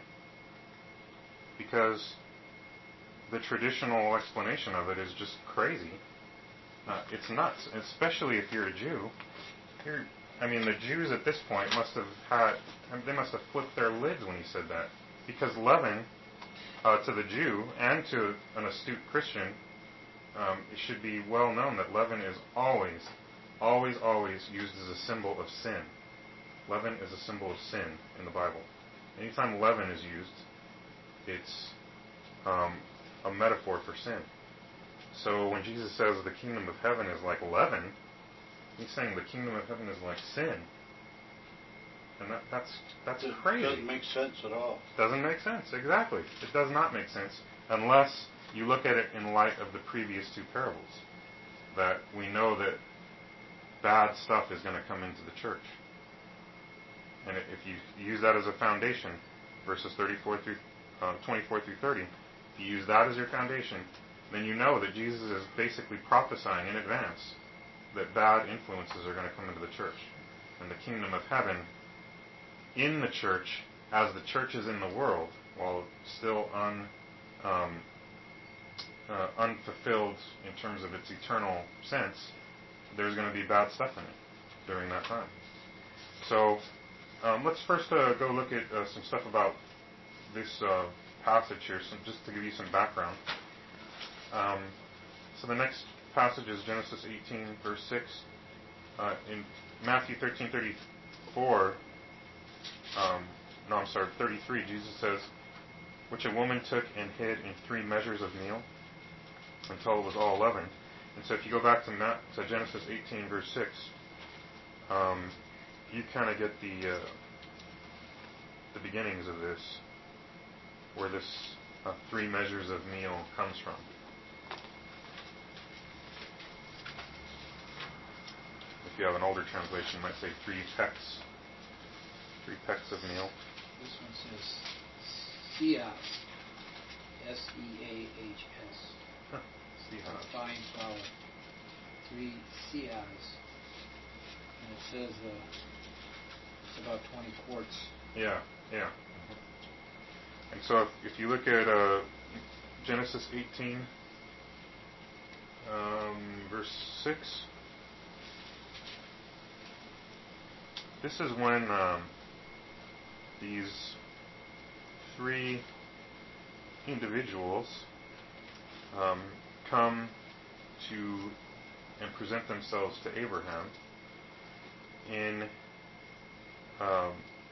Speaker 1: because the traditional explanation of it is just crazy. Uh, it's nuts, especially if you're a Jew. You're, I mean, the Jews at this point must have had, I mean, they must have flipped their lids when he said that. Because leaven, uh, to the Jew and to an astute Christian, um, it should be well known that leaven is always, always, always used as a symbol of sin. Leaven is a symbol of sin in the Bible. Anytime leaven is used, it's um, a metaphor for sin. So when Jesus says the kingdom of heaven is like leaven, he's saying the kingdom of heaven is like sin. And that, that's that's
Speaker 6: It
Speaker 1: crazy.
Speaker 6: doesn't make sense at all.
Speaker 1: Doesn't make sense, exactly. It does not make sense unless you look at it in light of the previous two parables. That we know that bad stuff is going to come into the church. And if you use that as a foundation, verses thirty-four through uh, twenty-four through thirty, if you use that as your foundation, then you know that Jesus is basically prophesying in advance that bad influences are going to come into the church. And the kingdom of heaven in the church, as the church is in the world, while still un, um, uh, unfulfilled in terms of its eternal sense, there's going to be bad stuff in it during that time. So um, let's first uh, go look at uh, some stuff about this uh, passage here, some, just to give you some background. Um, so the next passage is Genesis eighteen, verse six. Uh, in Matthew thirteen thirty-four, um, no, I'm sorry, thirty-three, Jesus says, which a woman took and hid in three measures of meal until it was all leavened. And so if you go back to, Ma- to Genesis eighteen, verse six, um, you kind of get the uh, the beginnings of this, where this uh, three measures of meal comes from. If you have an older translation, it might say three pecks. Three pecks of meal.
Speaker 5: This one says Seahs, S E A H S.
Speaker 1: Huh. Seahs.
Speaker 5: Fine flour. Three Seahs. And it says uh, it's about twenty quarts.
Speaker 1: Yeah, yeah. And so if, if you look at uh, Genesis eighteen, um, verse six, this is when um, these three individuals um, come to and present themselves to Abraham in um,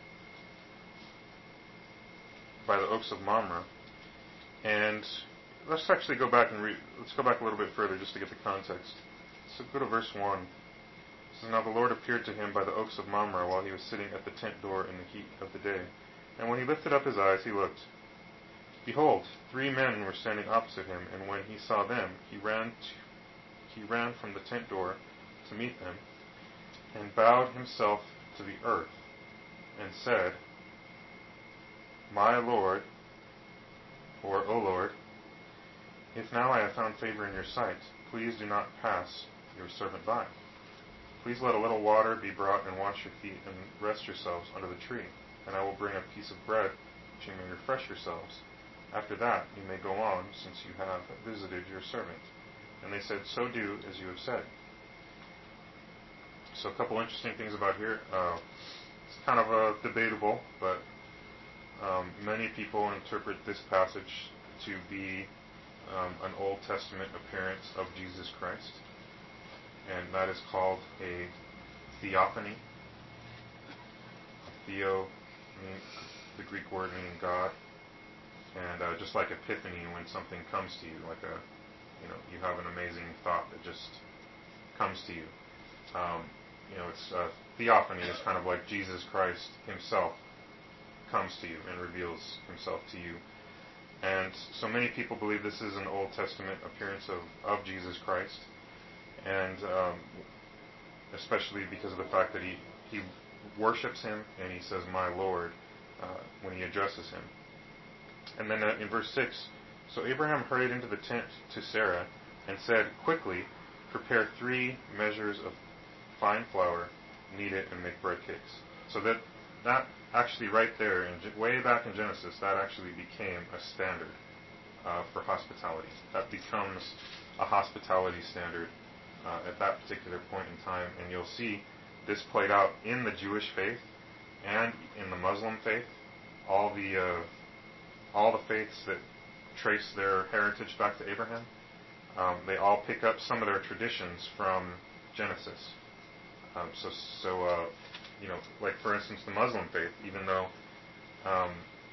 Speaker 1: by the oaks of Mamre. And let's actually go back and read. Let's go back a little bit further just to get the context. So go to verse one. It says, "Now the Lord appeared to him by the oaks of Mamre while he was sitting at the tent door in the heat of the day. And when he lifted up his eyes, he looked. Behold, three men were standing opposite him, and when he saw them, he ran to, he ran from the tent door to meet them, and bowed himself to the earth, and said, My Lord, or O Lord, if now I have found favor in your sight, please do not pass your servant by. Please let a little water be brought and wash your feet and rest yourselves under the tree, and I will bring a piece of bread that you may refresh yourselves. After that you may go on, since you have visited your servant. And they said, So do as you have said." So a couple interesting things about here. Uh, it's kind of uh, debatable, but um, many people interpret this passage to be um, an Old Testament appearance of Jesus Christ, and that is called a theophany. Theo, mean, the Greek word meaning God, and uh, just like epiphany, when something comes to you, like a, you know, you have an amazing thought that just comes to you. Um, you know, it's uh, theophany is kind of like Jesus Christ Himself comes to you and reveals Himself to you. And so many people believe this is an Old Testament appearance of, of Jesus Christ, and um, especially because of the fact that he, he worships Him and he says, My Lord, uh, when he addresses Him. And then uh, in verse six, so Abraham hurried into the tent to Sarah and said, Quickly, prepare three measures of fine flour, knead it, and make bread cakes. So that that actually right there, in, way back in Genesis, that actually became a standard uh, for hospitality. That becomes a hospitality standard uh, at that particular point in time. And you'll see this played out in the Jewish faith and in the Muslim faith. All the uh, all the faiths that trace their heritage back to Abraham, um, they all pick up some of their traditions from Genesis. Um, so, so uh, you know, like for instance, the Muslim faith, even though um,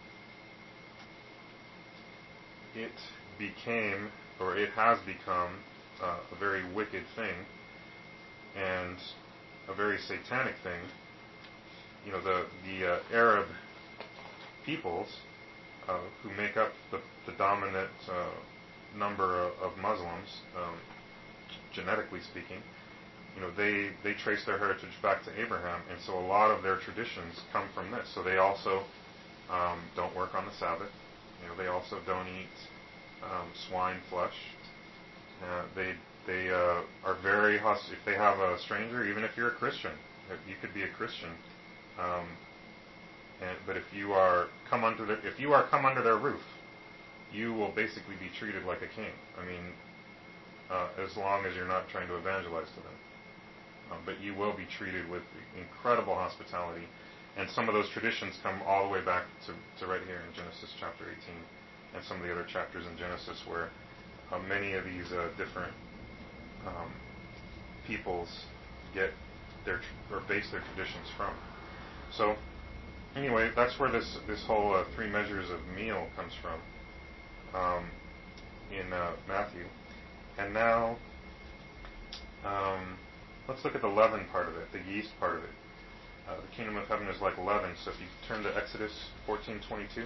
Speaker 1: it became, or it has become, uh, a very wicked thing and a very satanic thing. You know, the the uh, Arab peoples uh, who make up the, the dominant uh, number of, of Muslims, um, genetically speaking, you know, they, they trace their heritage back to Abraham, and so a lot of their traditions come from this. So they also um, don't work on the Sabbath. You know, they also don't eat um, swine flesh. Uh, they they uh, are very hostile. If they have a stranger, even if you're a Christian, you could be a Christian. Um, and, but if you are come under their, if you are come under their roof, you will basically be treated like a king. I mean, uh, as long as you're not trying to evangelize to them. Um, but you will be treated with incredible hospitality. And some of those traditions come all the way back to, to right here in Genesis chapter eighteen, and some of the other chapters in Genesis where uh, many of these uh, different um, peoples get their or base their traditions from. So anyway, that's where this this whole uh, three measures of meal comes from um, in uh, Matthew. And now um, let's look at the leaven part of it, the yeast part of it. Uh, the kingdom of heaven is like leaven. So if you turn to Exodus fourteen twenty-two,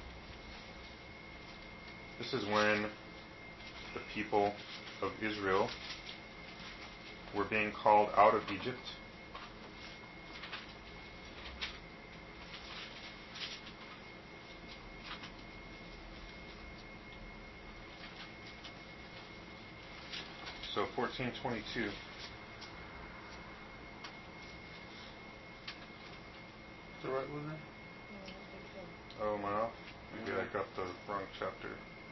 Speaker 1: this is when the people of Israel were being called out of Egypt. So fourteen twenty-two.
Speaker 6: the right one there?
Speaker 4: I don't think so.
Speaker 1: Oh, am I off? Maybe
Speaker 6: Yeah.
Speaker 1: I got the wrong chapter.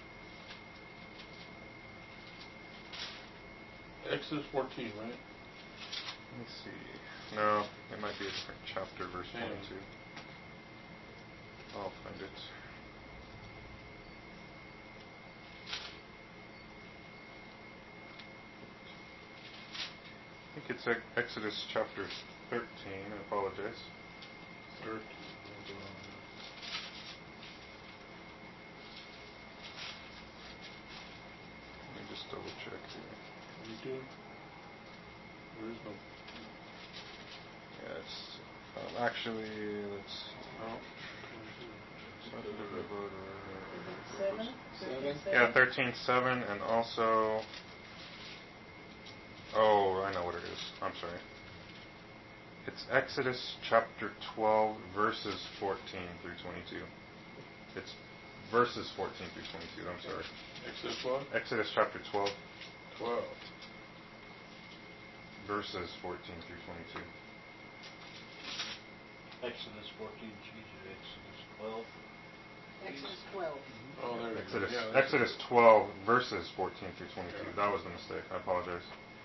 Speaker 6: Exodus fourteen, right?
Speaker 1: Let me see. No, it might be a different chapter, verse
Speaker 6: Same.
Speaker 1: twenty-two. I'll find it. I think it's Ex- Exodus chapter thirteen. I apologize.
Speaker 6: thirteen.
Speaker 1: Let me just double check here.
Speaker 6: twenty-two. There is no.
Speaker 1: Yeah, it's um, actually, let's see.
Speaker 6: No.
Speaker 4: Is it seven?
Speaker 5: Seven.
Speaker 1: Yeah, thirteen seven, and also. Oh, I know what it is. I'm sorry. It's Exodus chapter twelve, verses fourteen through twenty-two. It's verses fourteen through twenty-two. I'm sorry.
Speaker 6: Exodus what?
Speaker 1: Exodus chapter twelve,
Speaker 6: twelve.
Speaker 1: verses fourteen through twenty-two.
Speaker 7: Exodus fourteen, Jesus, Exodus twelve.
Speaker 4: Exodus twelve.
Speaker 6: Oh, there it is.
Speaker 1: Exodus,
Speaker 6: Yeah, that's
Speaker 1: Exodus twelve, verses fourteen through twenty-two. That was the mistake. I apologize.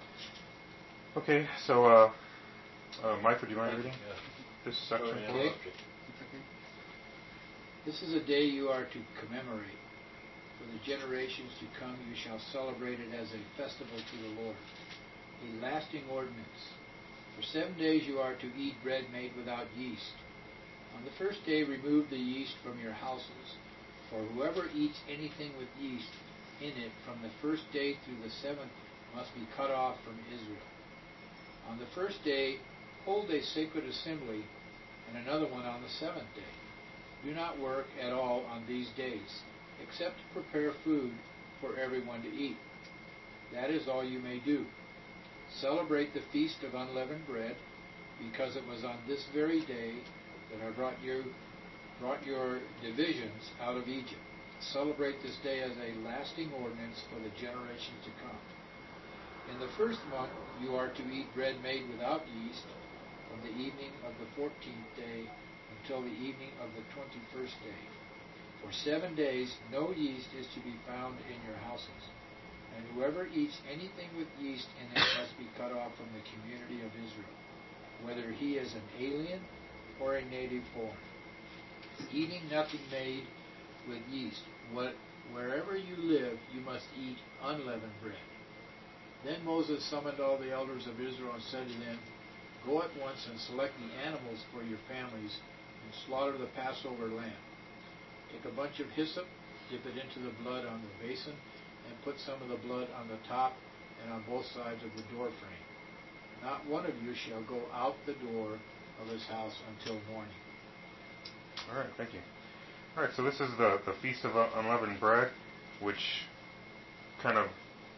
Speaker 1: Okay, so, uh, uh, Mike, would you mind reading this section
Speaker 7: Sorry, I
Speaker 1: for us?
Speaker 7: interrupted.
Speaker 2: It's okay.
Speaker 5: This is a day you are to commemorate. For the generations to come you shall celebrate it as a festival to the Lord, a lasting ordinance. For seven days you are to eat bread made without yeast. On the first day remove the yeast from your houses, for whoever eats anything with yeast in it from the first day through the seventh must be cut off from Israel. On the first day hold a sacred assembly, and another one on the seventh day. Do not work at all on these days, except to prepare food for everyone to eat. That is all you may do. Celebrate the Feast of Unleavened Bread, because it was on this very day that I brought you brought your divisions out of Egypt. Celebrate this day as a lasting ordinance for the generations to come. In the first month you are to eat bread made without yeast from the evening of the fourteenth day until the evening of the twenty-first day. For seven days no yeast is to be found in your houses, and whoever eats anything with yeast in it must be cut off from the community of Israel, whether he is an alien or a native born. Eating nothing made with yeast. What, wherever you live, you must eat unleavened bread. Then Moses summoned all the elders of Israel and said to them, Go at once and select the animals for your families and slaughter the Passover lamb. Take a bunch of hyssop, dip it into the blood on the basin, and put some of the blood on the top and on both sides of the door frame. Not one of you shall go out the door of his house until morning.
Speaker 1: All right, thank you. All right, so this is the, the Feast of Unleavened Bread, which kind of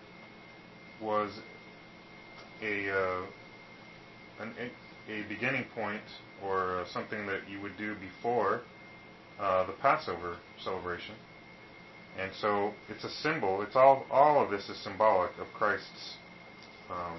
Speaker 1: was a uh, an, a beginning point or uh, something that you would do before uh, the Passover celebration. And so it's a symbol. It's all all of this is symbolic of Christ's um,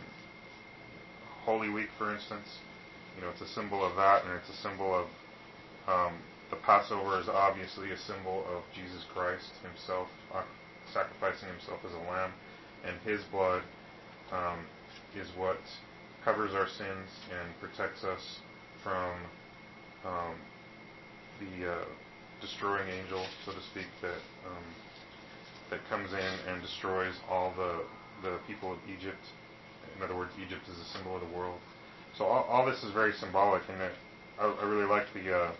Speaker 1: Holy Week, for instance. You know, it's a symbol of that, and it's a symbol of um, the Passover is obviously a symbol of Jesus Christ himself, uh, sacrificing himself as a lamb, and his blood um, is what covers our sins and protects us from um, the uh, destroying angel, so to speak, that um, that comes in and destroys all the the people of Egypt. In other words, Egypt is a symbol of the world. So all, all this is very symbolic, and that I, I really like the uh,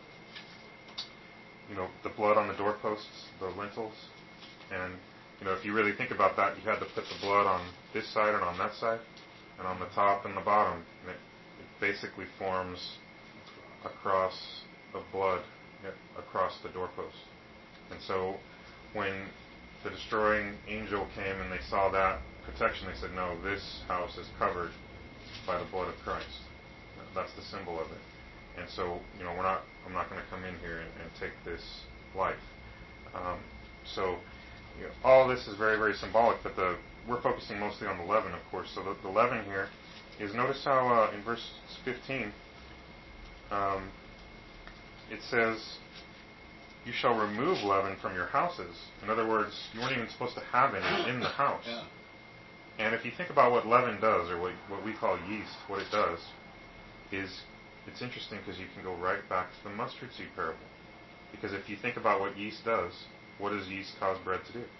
Speaker 1: you know the blood on the doorposts, the lintels, and you know if you really think about that, you had to put the blood on this side and on that side, and on the top and the bottom, and it, it basically forms a cross of blood across the doorpost. And so when the destroying angel came and they saw that protection, they said, no, this house is covered by the blood of Christ. That's the symbol of it. And so, you know, we're not, I'm not going to come in here and, and take this life. Um, so, you know, all this is very, very symbolic, but the we're focusing mostly on the leaven, of course. So the, the leaven here is, notice how uh, in verse fifteen, um, it says, you shall remove leaven from your houses. In other words, you weren't even supposed to have any in the house.
Speaker 5: Yeah.
Speaker 1: And if you think about what leaven does, or what, what we call yeast, what it does is, it's interesting because you can go right back to the mustard seed parable. Because if you think about what yeast does, what does yeast cause bread to do?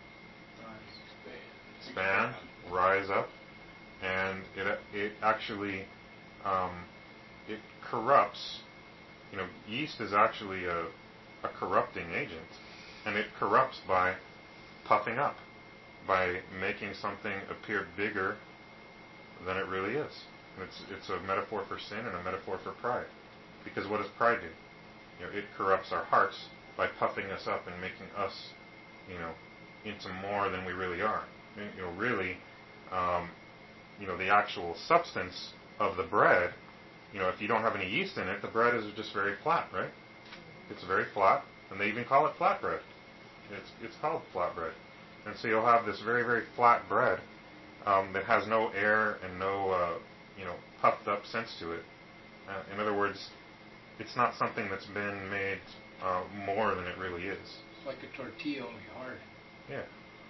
Speaker 1: Expand, rise up, and it it actually um, it corrupts. You know, yeast is actually a, a corrupting agent, and it corrupts by puffing up, by making something appear bigger than it really is. And it's it's a metaphor for sin and a metaphor for pride. Because what does pride do? You know, it corrupts our hearts by puffing us up and making us, you know, into more than we really are. You know, really, um, you know, the actual substance of the bread, you know, if you don't have any yeast in it, the bread is just very flat, right? It's very flat, and they even call it flatbread. It's it's called flatbread. And so you'll have this very, very flat bread um, that has no air and no, uh, you know, puffed up sense to it. Uh, in other words, it's not something that's been made uh, more than it really is.
Speaker 5: It's like a tortilla, only hard.
Speaker 1: Yeah.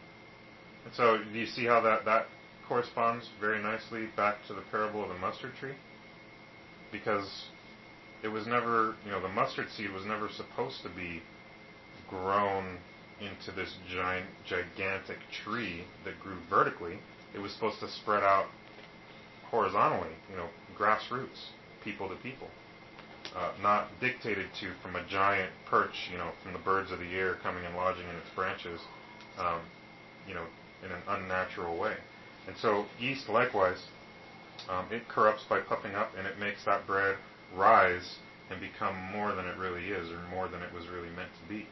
Speaker 1: And so do you see how that, that corresponds very nicely back to the parable of the mustard tree? Because it was never, you know, the mustard seed was never supposed to be grown into this giant, gigantic tree that grew vertically. It was supposed to spread out horizontally, you know, grassroots, people to people. Uh, not dictated to from a giant perch, you know, from the birds of the air coming and lodging in its branches, um, you know, in an unnatural way. And so yeast, likewise, um, it corrupts by puffing up, and it makes that bread rise and become more than it really is, or more than it was really meant to be.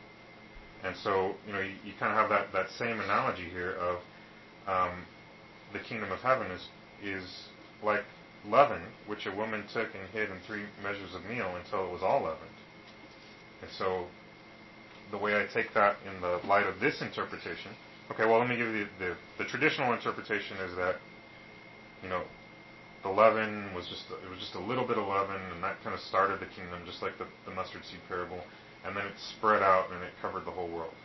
Speaker 1: And so, you know, you, you kind of have that, that same analogy here of um, the kingdom of heaven is is like leaven, which a woman took and hid in three measures of meal until it was all leavened. And so, the way I take that in the light of this interpretation, okay, well, let me give you the, the, the traditional interpretation is that, you know, the leaven was just, it was just a little bit of leaven, and that kind of started the kingdom, just like the, the mustard seed parable, and then it spread out and it covered the whole world.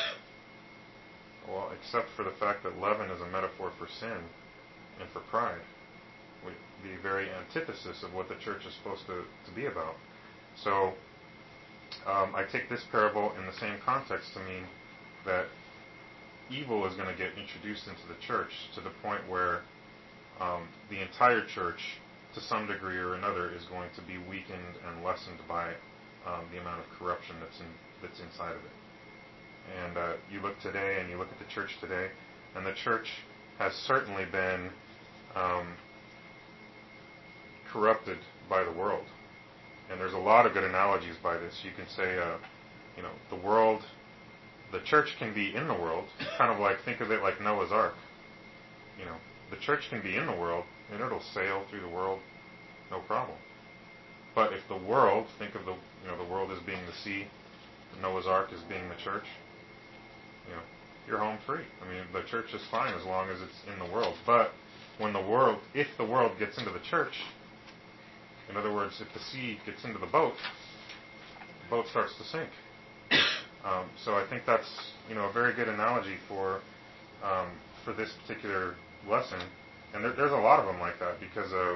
Speaker 1: Well, except for the fact that leaven is a metaphor for sin and for pride, the very antithesis of what the church is supposed to, to be about. So, um, I take this parable in the same context to mean that evil is going to get introduced into the church to the point where um, the entire church, to some degree or another, is going to be weakened and lessened by um, the amount of corruption that's in, that's inside of it. And uh, you look today, and you look at the church today, and the church has certainly been um, corrupted by the world. And there's a lot of good analogies by this. You can say, uh, you know, the world, the church can be in the world, kind of like, think of it like Noah's Ark. You know, the church can be in the world, and it'll sail through the world, no problem. But if the world, think of the, you know, the world as being the sea, Noah's Ark as being the church, you know, you're home free. I mean, the church is fine as long as it's in the world. But when the world, if the world gets into the church, in other words, if the sea gets into the boat, the boat starts to sink. Um, so I think that's, you know, a very good analogy for um, for this particular lesson. And there, there's a lot of them like that because, uh,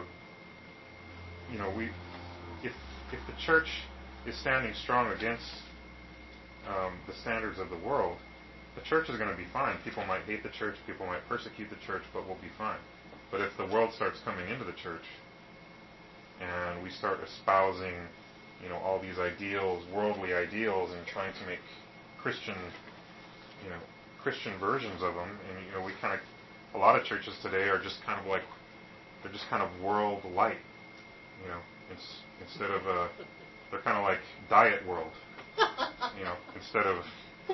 Speaker 1: you know, we if if the church is standing strong against um, the standards of the world, the church is going to be fine. People might hate the church, people might persecute the church, but we'll be fine. But if the world starts coming into the church, and we start espousing, you know, all these ideals, worldly ideals, and trying to make Christian, you know, Christian versions of them, and, you know, we kind of, a lot of churches today are just kind of like, they're just kind of world light, you know, it's, instead of, uh, they're kind of like diet world, you know, instead of,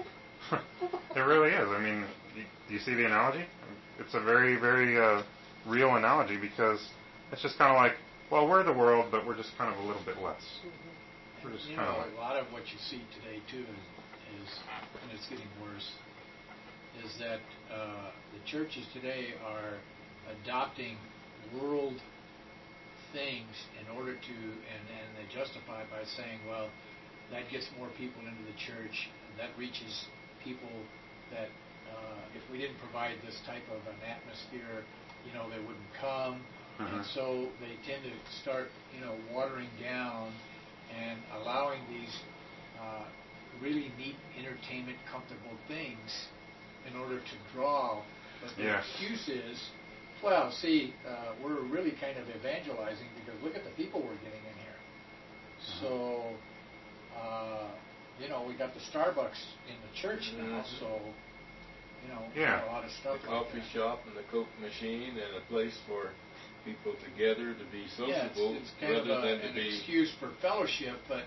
Speaker 1: it really is. I mean, do you see the analogy? It's a very, very uh, real analogy because it's just kind of like, well, we're the world, but we're just kind of a little bit less. We're just
Speaker 5: you
Speaker 1: kind
Speaker 5: know,
Speaker 1: of like,
Speaker 5: a lot of what you see today too is, is and it's getting worse, is that uh, the churches today are adopting world things in order to, and, and they justify it by saying, well, that gets more people into the church. That reaches people that uh, if we didn't provide this type of an atmosphere, you know, they wouldn't come.
Speaker 1: Mhm.
Speaker 5: And so they tend to start, you know, watering down and allowing these uh, really neat, entertainment, comfortable things in order to draw. But the
Speaker 1: Yes.
Speaker 5: excuse is, well, see, uh, we're really kind of evangelizing because look at the people we're getting in here.
Speaker 1: Mhm.
Speaker 5: So, uh, you know, we got the Starbucks in the church now,
Speaker 3: Mhm.
Speaker 5: so, you know, we
Speaker 1: Yeah.
Speaker 5: got a lot of stuff
Speaker 3: The
Speaker 5: like
Speaker 3: coffee
Speaker 5: that.
Speaker 3: shop and the Coke machine and a place for people together to be
Speaker 5: Yeah, it's,
Speaker 3: sociable
Speaker 5: it's kind
Speaker 3: rather
Speaker 5: of a,
Speaker 3: than to
Speaker 5: an
Speaker 3: be.
Speaker 5: excuse for fellowship, but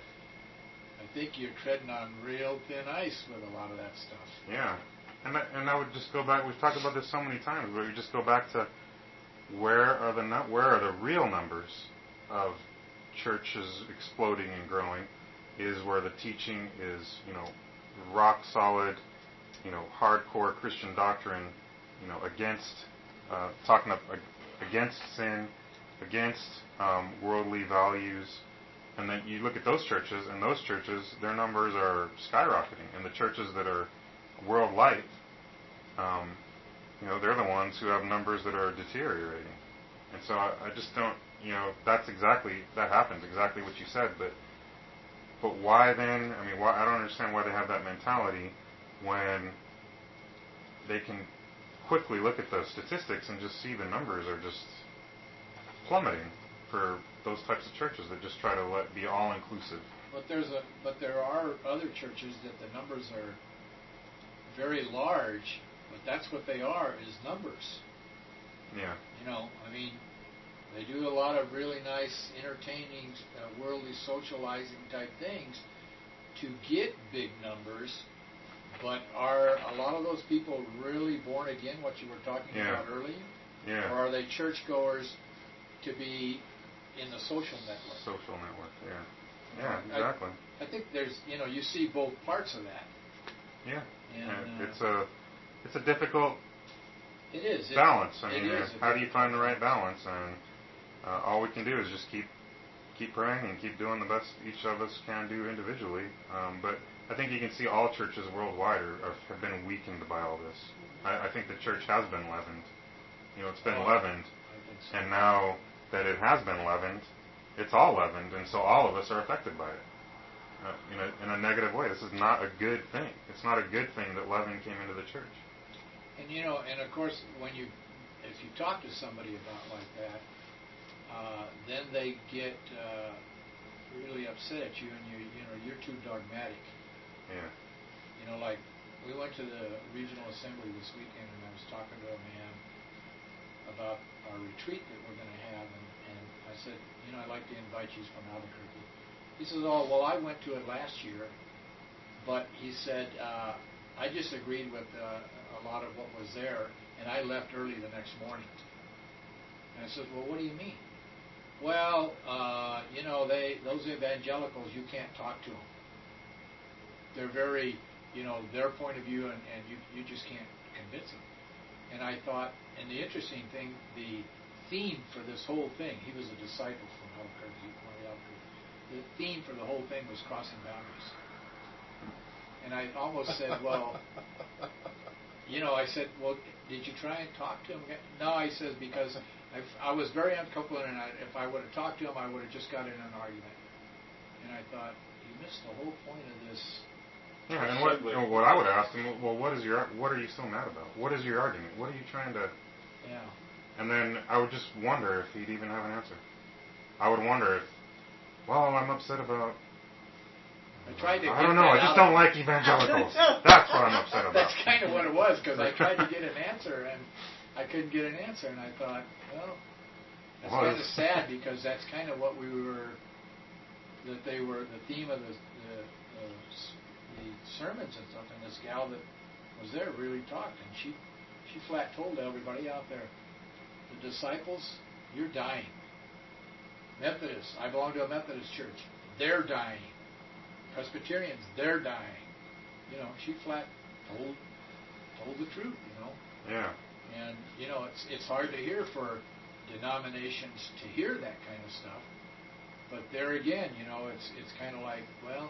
Speaker 5: I think you're treading on real thin ice with a lot of that stuff.
Speaker 1: Yeah, and that, and I would just go back. We've talked about this so many times, but we just go back to where are the nu- where are the real numbers of churches exploding and growing? Is where the teaching is, you know, rock solid, you know, hardcore Christian doctrine, you know, against uh, talking up against sin, against um, worldly values. And then you look at those churches, and those churches, their numbers are skyrocketing. And the churches that are world light, um, you know, they're the ones who have numbers that are deteriorating. And so I, I just don't, you know, that's exactly, that happens, exactly what you said. But but why then, I mean, why, I don't understand why they have that mentality when they can quickly look at those statistics and just see the numbers are just plummeting for those types of churches that just try to let be all inclusive.
Speaker 5: But there's a but there are other churches that the numbers are very large, but that's what they are, is numbers.
Speaker 1: Yeah.
Speaker 5: You know, I mean, they do a lot of really nice, entertaining, uh, worldly socializing type things to get big numbers, but are a lot of those people really born again, what you were talking
Speaker 1: Yeah.
Speaker 5: about earlier?
Speaker 1: Yeah.
Speaker 5: Or are they churchgoers to be in the social network?
Speaker 1: Social network. Yeah.
Speaker 5: You
Speaker 1: Yeah.
Speaker 5: know, I-
Speaker 1: Exactly.
Speaker 5: I think there's, you know, you see both parts of that.
Speaker 1: Yeah.
Speaker 5: And,
Speaker 1: And
Speaker 5: uh,
Speaker 1: it's a it's a difficult
Speaker 5: It is. It,
Speaker 1: balance. I
Speaker 5: it
Speaker 1: mean,
Speaker 5: is
Speaker 1: uh,
Speaker 5: a
Speaker 1: how do you
Speaker 5: difficult
Speaker 1: find the right balance? And uh, all we can do is just keep keep praying and keep doing the best each of us can do individually. Um, but I think you can see all churches worldwide are, are, have been weakened by all this. I, I think the church has been leavened. You know, it's been
Speaker 5: Oh,
Speaker 1: leavened,
Speaker 5: I think so.
Speaker 1: and now that it has been leavened, it's all leavened, and so all of us are affected by it. Uh, in a in a negative way. This is not a good thing. It's not a good thing that leaven came into the church.
Speaker 5: And you know, and of course, when you, if you talk to somebody about like that, uh, then they get uh, really upset at you, and you, you know, you're too dogmatic.
Speaker 1: Yeah.
Speaker 5: You know, like we went to the regional assembly this weekend, and I was talking to a man about our retreat that we're going to have, and, and I said, you know, I'd like to invite you from Albuquerque. He says, oh, well, I went to it last year, but he said, uh, I disagreed with uh, a lot of what was there, and I left early the next morning. And I said, well, what do you mean? Well, uh, you know, they those evangelicals, you can't talk to them. They're very, you know, their point of view, and, and you, you just can't convince them. And I thought, and the interesting thing, the theme for this whole thing, he was a disciple from Albuquerque, one of the Albuquerque. The theme for the whole thing was crossing boundaries. And I almost said, well, you know, I said, well, did you try and talk to him again? No, he says, because I, I was very uncomfortable, and I, if I would have talked to him, I would have just got in an argument. And I thought, you missed the whole point of this.
Speaker 1: Yeah, and what you know, what I would ask him, well, what is your what are you so mad about? What is your argument? What are you trying to?
Speaker 5: Yeah.
Speaker 1: And then I would just wonder if he'd even have an answer. I would wonder if, well, I'm upset about.
Speaker 5: I tried to.
Speaker 1: I
Speaker 5: get
Speaker 1: don't know.
Speaker 5: that
Speaker 1: I just
Speaker 5: out
Speaker 1: don't
Speaker 5: of
Speaker 1: like evangelicals. That's what I'm upset about.
Speaker 5: That's kind of what it was, because I tried to get an answer, and I couldn't get an answer, and I thought, well, that's
Speaker 1: Well,
Speaker 5: kind of sad, because that's kind of what we were, that they were, the theme of the, the, the, the sermons and stuff, and this gal that was there really talked, and she, she flat told everybody out there, the disciples, you're dying. Methodists, I belong to a Methodist church, they're dying. Presbyterians, they're dying. You know, she flat told told the truth, you know.
Speaker 1: Yeah.
Speaker 5: And, you know, it's it's hard to hear for denominations to hear that kind of stuff. But there again, you know, it's it's kind of like, well,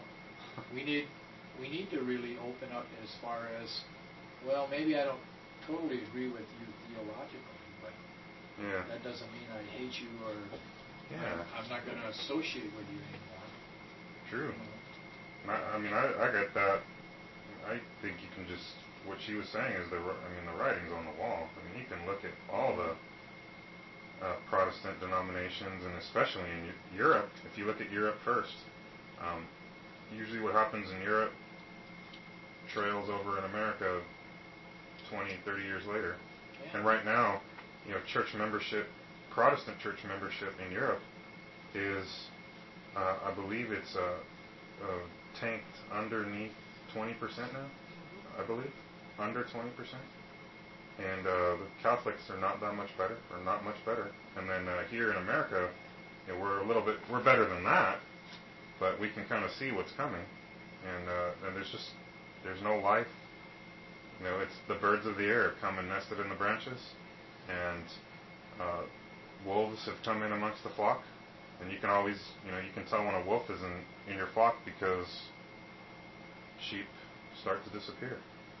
Speaker 5: we need we need to really open up as far as, well, maybe I don't totally agree with you theologically, but
Speaker 1: Yeah.
Speaker 5: that doesn't mean I hate you or
Speaker 1: Yeah.
Speaker 5: I'm, I'm not going to associate with you anymore.
Speaker 1: True. I, I mean, I, I get that. I think you can just, what she was saying is, the I mean, the writing's on the wall. I mean, you can look at all the uh, Protestant denominations, and especially in Eu- Europe, if you look at Europe first, um, usually what happens in Europe trails over in America twenty, thirty years later.
Speaker 5: Yeah.
Speaker 1: And right now, you know, church membership, Protestant church membership in Europe is, uh, I believe it's uh, uh, tanked underneath twenty percent now, I believe, under twenty percent. And uh, the Catholics are not that much better, or not much better. And then uh, here in America, you know, we're a little bit, we're better than that, but we can kind of see what's coming. And uh, and there's just, there's no life. You know, it's the birds of the air have come and nested in the branches, and uh, wolves have come in amongst the flock. And you can always, you know, you can tell when a wolf is in, in your flock because sheep start to disappear.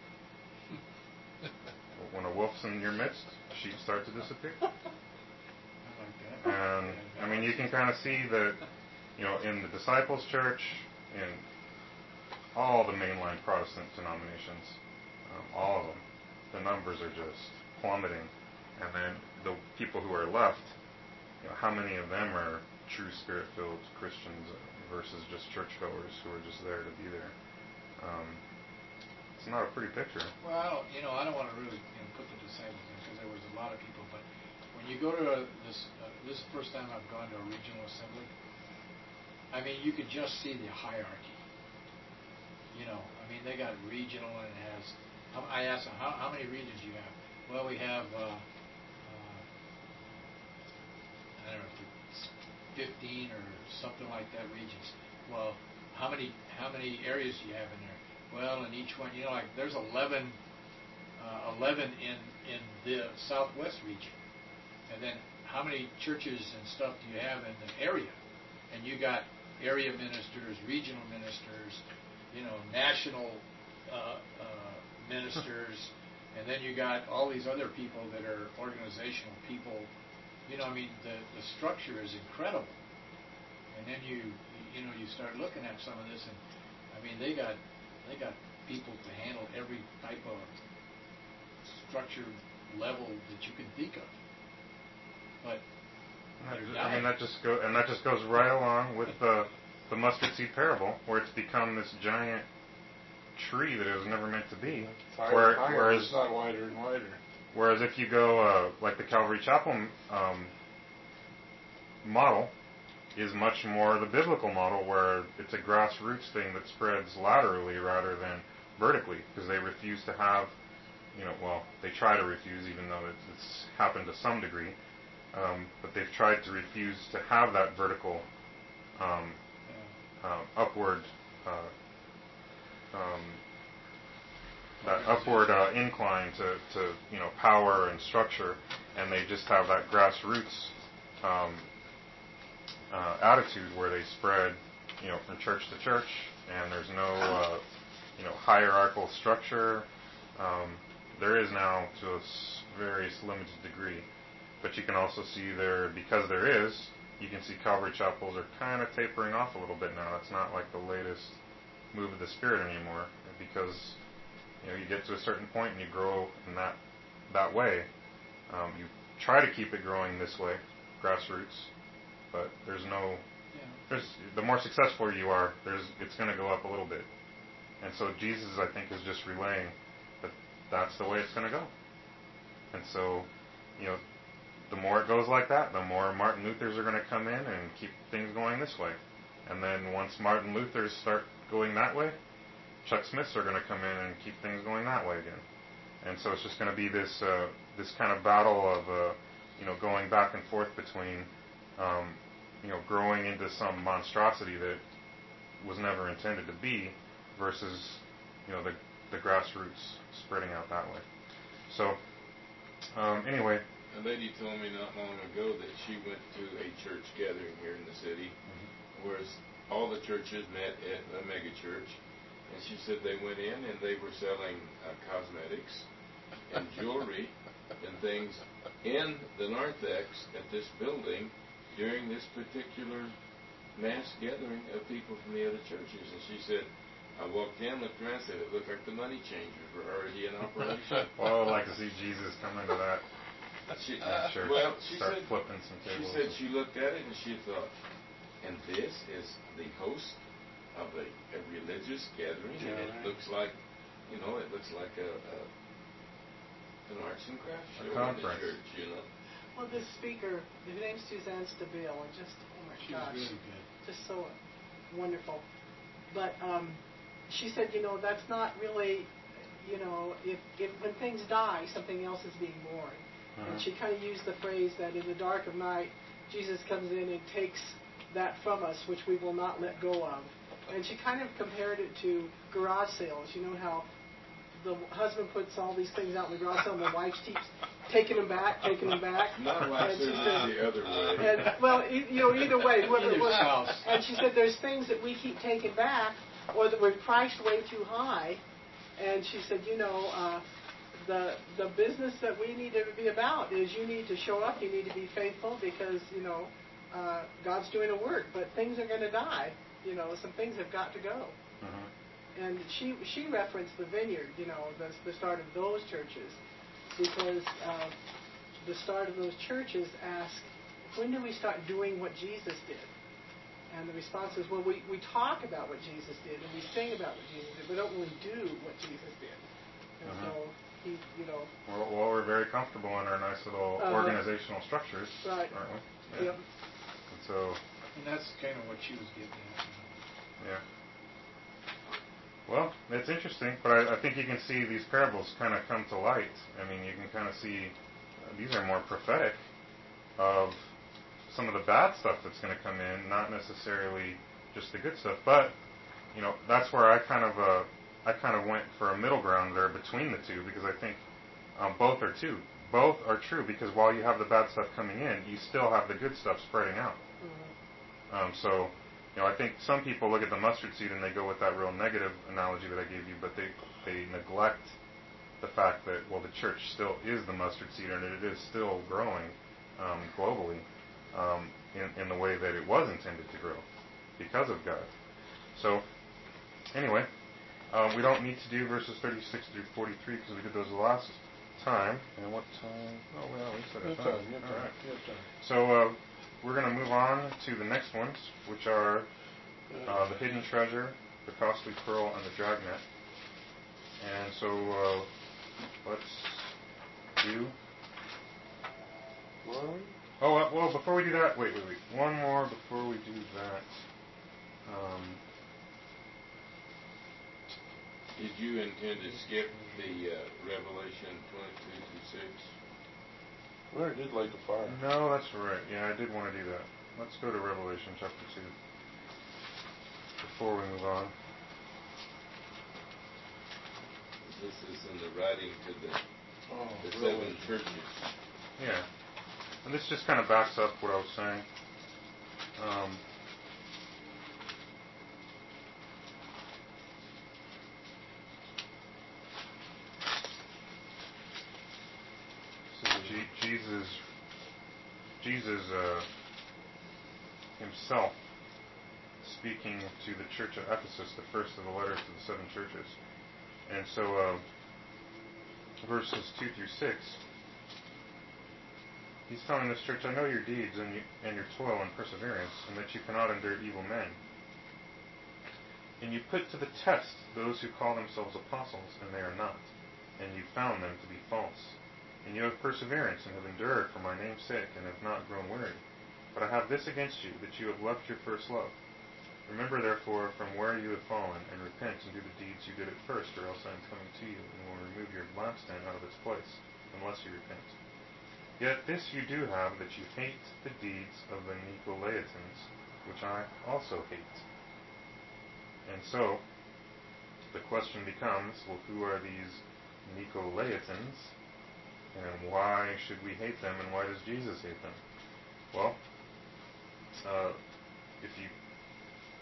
Speaker 1: When a wolf's in your midst, sheep start to disappear.
Speaker 5: I like that.
Speaker 1: And, I mean, you can kind of see that, you know, in the Disciples Church, in all the mainline Protestant denominations, um, all of them, the numbers are just plummeting. And then the people who are left, you know, how many of them are true Spirit-filled Christians versus just churchgoers who are just there to be there? Um, it's not a pretty picture.
Speaker 5: Well, I don't, you know, I don't want to really you know, put the disciples in because there was a lot of people, but when you go to a, this, uh, this is the first time I've gone to a regional assembly. I mean, you could just see the hierarchy. You know, I mean, they got regional and it has. I asked them, how, how many regions do you have? Well, we have, uh, uh, I don't know, if it's fifteen or something like that regions. Well, how many how many areas do you have in there? Well, in each one, you know, like there's eleven, uh, eleven in in the Southwest region, and then how many churches and stuff do you have in the area? And you got area ministers, regional ministers, you know, national uh, uh, ministers, and then you got all these other people that are organizational people. You know, I mean, the the structure is incredible. And then you you know you start looking at some of this, and I mean, they got they got people to handle every type of structure level that you can think of. But
Speaker 1: I mean, that just go and that just goes right along with the the mustard seed parable, where it's become this giant tree that it was never meant to be.
Speaker 6: Higher
Speaker 1: Where,
Speaker 6: and higher,
Speaker 1: whereas,
Speaker 6: it's not wider and wider.
Speaker 1: Whereas if you go uh, like the Calvary Chapel um, model is much more the biblical model, where it's a grassroots thing that spreads laterally rather than vertically, because they refuse to have, you know, well, they try to refuse, even though it's, it's happened to some degree, um, but they've tried to refuse to have that vertical, um, uh, upward, uh, um, that upward uh, incline to, to, you know, power and structure, and they just have that grassroots um, uh, attitude where they spread, you know, from church to church, and there's no, uh, you know, hierarchical structure. Um, there is now to a very limited degree, but you can also see there, because there is, you can see Calvary Chapels are kind of tapering off a little bit now. It's not like the latest move of the Spirit anymore, because, you know, you get to a certain point and you grow in that that way. Um, you try to keep it growing this way, grassroots, but there's no,
Speaker 5: yeah.
Speaker 1: there's the more successful you are, there's it's going to go up a little bit. And so Jesus, I think, is just relaying that that's the way it's going to go. And so, you know, the more it goes like that, the more Martin Luthers are going to come in and keep things going this way. And then once Martin Luthers start going that way, Chuck Smiths are going to come in and keep things going that way again. And so it's just going to be this uh, this kind of battle of, uh, you know, going back and forth between, um, you know, growing into some monstrosity that was never intended to be, versus, you know, the the grassroots spreading out that way. So, um, anyway.
Speaker 3: A lady told me not long ago that she went to a church gathering here in the city, mm-hmm. where all the churches met at a mega church, and she said they went in and they were selling uh, cosmetics and jewelry and things in the narthex at this building during this particular mass gathering of people from the other churches. And she said, I walked in, looked around, said it looked like the money changers were already in operation.
Speaker 1: Well, I'd like to see Jesus come into that
Speaker 3: She,
Speaker 1: uh, church,
Speaker 3: well, she
Speaker 1: start
Speaker 3: said,
Speaker 1: flipping some
Speaker 3: she
Speaker 1: tables.
Speaker 3: said she looked at it and she thought, and this is the host of a, a religious gathering,
Speaker 6: Yeah,
Speaker 3: and it
Speaker 6: right.
Speaker 3: looks like, you know, it looks like a, a an arts and crafts
Speaker 1: A
Speaker 3: show in the
Speaker 1: conference.
Speaker 3: church, you know.
Speaker 4: Well, this speaker, her name's Suzanne Stabile, and just, oh my
Speaker 7: She was
Speaker 4: gosh,
Speaker 7: really good.
Speaker 4: just so wonderful. But um, she said, you know, that's not really, you know, if, if when things die, something else is being born.
Speaker 1: Uh-huh.
Speaker 4: And she kind of used the phrase that in the dark of night, Jesus comes in and takes that from us, which we will not let go of. And she kind of compared it to garage sales. You know how the husband puts all these things out in the garage sale, and the wife keeps taking them back, taking them back.
Speaker 3: My wife
Speaker 4: And
Speaker 3: says
Speaker 4: she
Speaker 3: it's
Speaker 4: said-
Speaker 3: the other way.
Speaker 4: And well, e- you know, either way, whoever it
Speaker 5: Either
Speaker 4: was.
Speaker 5: spouse.
Speaker 4: And she said there's things that we keep taking back, or that we're priced way too high. And she said, you know, uh, the the business that we need to be about is you need to show up, you need to be faithful, because you know uh, God's doing a work, but things are going to die. You know, some things have got to go.
Speaker 1: Uh-huh.
Speaker 4: And she she referenced the vineyard, you know, the the start of those churches, because uh, the start of those churches ask, when do we start doing what Jesus did? And the response is, well, we, we talk about what Jesus did, and we sing about what Jesus did, but don't really do what Jesus did. And
Speaker 1: Uh-huh.
Speaker 4: so he, you know,
Speaker 1: Well, well, we're very comfortable in our nice little
Speaker 4: Uh-huh.
Speaker 1: organizational structures,
Speaker 4: Right.
Speaker 1: aren't we?
Speaker 4: yep.
Speaker 1: And so,
Speaker 5: And that's kind of what she was getting at. You know.
Speaker 1: yeah. Well, it's interesting, but I, I think you can see these parables kind of come to light. I mean, you can kind of see uh, these are more prophetic of some of the bad stuff that's going to come in, not necessarily just the good stuff. But you know, that's where I kind of uh, I kind of went for a middle ground there between the two, because I think um, both are true. Both are true, because while you have the bad stuff coming in, you still have the good stuff spreading out.
Speaker 4: Mhm.
Speaker 1: Um, so, you know, I think some people look at the mustard seed and they go with that real negative analogy that I gave you, but they they neglect the fact that, well, the church still is the mustard seed, and it is still growing um, globally um, in, in the way that it was intended to grow because of God. So, anyway, um, we don't need to do verses thirty-six through forty-three because we did those last time. And what time? Oh, well, we said
Speaker 6: Good
Speaker 1: a
Speaker 6: time,
Speaker 1: time.
Speaker 6: good
Speaker 1: All
Speaker 6: time,
Speaker 1: right.
Speaker 6: good time.
Speaker 1: So, uh, we're going to move on to the next ones, which are uh, the hidden treasure, the costly pearl, and the dragnet. And so, uh, let's do.
Speaker 6: Where are we?
Speaker 1: Oh, uh, well, before we do that, wait, wait, wait. One more before we do that. Um,
Speaker 3: Did you intend to skip the uh, Revelation twenty-two through six?
Speaker 6: We already did like the fire.
Speaker 1: no, that's right. Yeah, I did want to do that. Let's go to Revelation chapter two before we move on.
Speaker 3: This is in the writing to the,
Speaker 6: Oh,
Speaker 3: the
Speaker 6: really?
Speaker 3: seven churches.
Speaker 1: Yeah. And this just kind of backs up what I was saying. Um, so Je- Jesus, Jesus uh, himself speaking to the church of Ephesus, the first of the letters to the seven churches. And so, uh, verses two through six, he's telling this church, I know your deeds and, you, and your toil and perseverance, and that you cannot endure evil men. And you put to the test those who call themselves apostles, and they are not, and you found them to be false. And you have perseverance, and have endured for my name's sake, and have not grown weary. But I have this against you, that you have left your first love. Remember, therefore, from where you have fallen, and repent and do the deeds you did at first, or else I am coming to you, and will remove your lampstand out of its place, unless you repent. Yet this you do have, that you hate the deeds of the Nicolaitans, which I also hate. And so, the question becomes, well, who are these Nicolaitans, and why should we hate them, and why does Jesus hate them? Well, uh, if you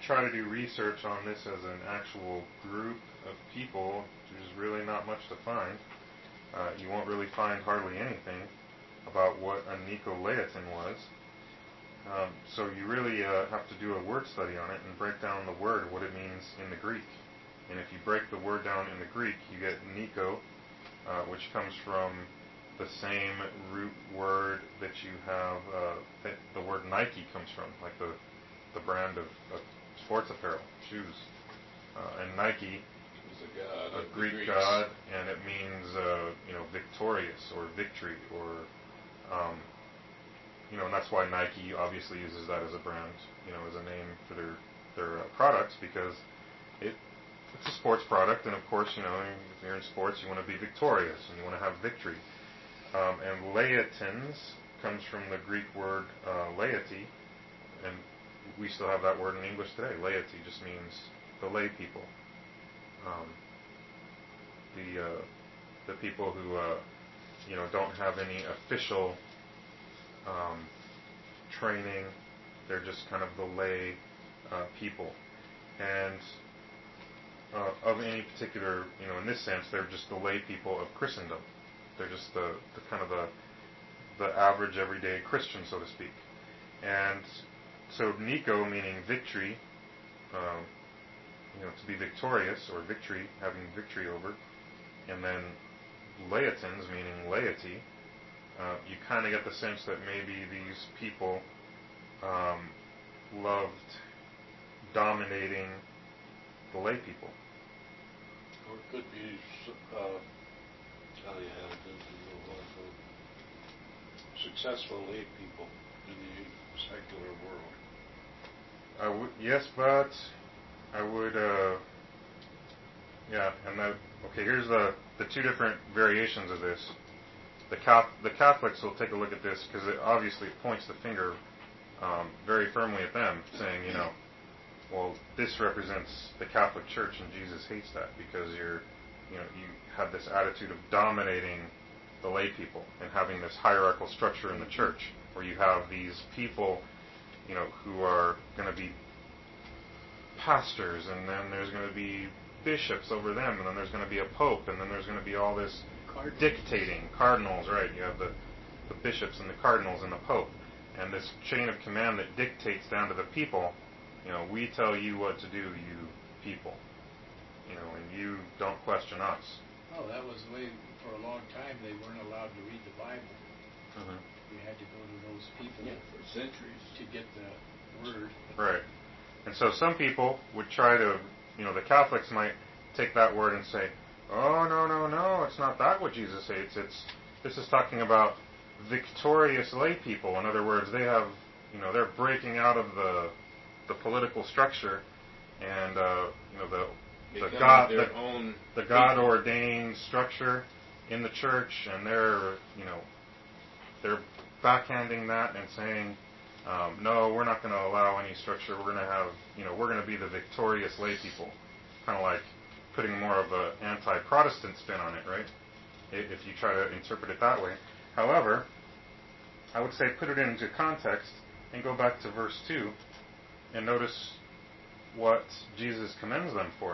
Speaker 1: try to do research on this as an actual group of people, there's really not much to find. Uh, you won't really find hardly anything about what a Nicolaitan was. Um, so you really uh, have to do a word study on it and break down the word, what it means in the Greek. And if you break the word down in the Greek, you get Nico, uh, which comes from the same root word that you have, uh, that the word Nike comes from, like the, the brand of, of sports apparel, shoes. Uh, and Nike
Speaker 3: is a god,
Speaker 1: a
Speaker 3: of the
Speaker 1: Greek
Speaker 3: Greeks.
Speaker 1: god, and it means, uh, you know, victorious or victory, or, um, you know, and that's why Nike obviously uses that as a brand, you know, as a name for their their uh, products, because it it's a sports product, and of course, you know, if you're in sports, you want to be victorious and you want to have victory. Um, and laitans comes from the Greek word uh, laity, and we still have that word in English today. Laity just means the lay people. Um, the uh, the people who uh, you know don't have any official um, training. They're just kind of the lay uh, people, and uh, of any particular, you know, in this sense, they're just the lay people of Christendom. They're just the, the kind of the the average everyday Christian, so to speak. And so Nico, meaning victory, um, you know, to be victorious, or victory, having victory over, and then laitans, meaning laity. Uh, you kind of get the sense that maybe these people um, loved dominating the lay people.
Speaker 6: Or it could be, uh, how do you have it, successful lay people in the secular world.
Speaker 1: I would, yes, but I would, uh, yeah, and that, okay, here's the, the two different variations of this. The, Catholic, the Catholics will take a look at this, because it obviously points the finger um, very firmly at them, saying, you know, well, this represents the Catholic Church, and Jesus hates that, because you're, you know, you have this attitude of dominating the lay people and having this hierarchical structure in the church, where you have these people, you know, who are going to be pastors, and then there's going to be bishops over them, and then there's going to be a pope, and then there's going to be all this
Speaker 5: Cardinals.
Speaker 1: dictating. Cardinals, right? You have the, the bishops and the cardinals and the pope, and this chain of command that dictates down to the people. You know, we tell you what to do, you people. You know, and you don't question us.
Speaker 5: Oh, that was the way for a long time they weren't allowed to read the Bible.
Speaker 1: Mm-hmm.
Speaker 5: You had to go to those people
Speaker 3: Yeah, for centuries.
Speaker 5: to get the word.
Speaker 1: Right. And so some people would try to, you know, the Catholics might take that word and say, oh, no, no, no, it's not that what Jesus hates. It's, this is talking about victorious lay people. In other words, they have, you know, they're breaking out of the the political structure, and, uh, you know, the the
Speaker 3: Becoming
Speaker 1: God,
Speaker 3: their
Speaker 1: the,
Speaker 3: own
Speaker 1: the God ordained structure in the church, and they're, you know, they're backhanding that and saying, um, no, we're not going to allow any structure. We're going to have, you know, we're going to be the victorious lay people. Kind of like putting more of an anti-Protestant spin on it, right? If you try to interpret it that way. However, I would say put it into context and go back to verse two and notice what Jesus commends them for.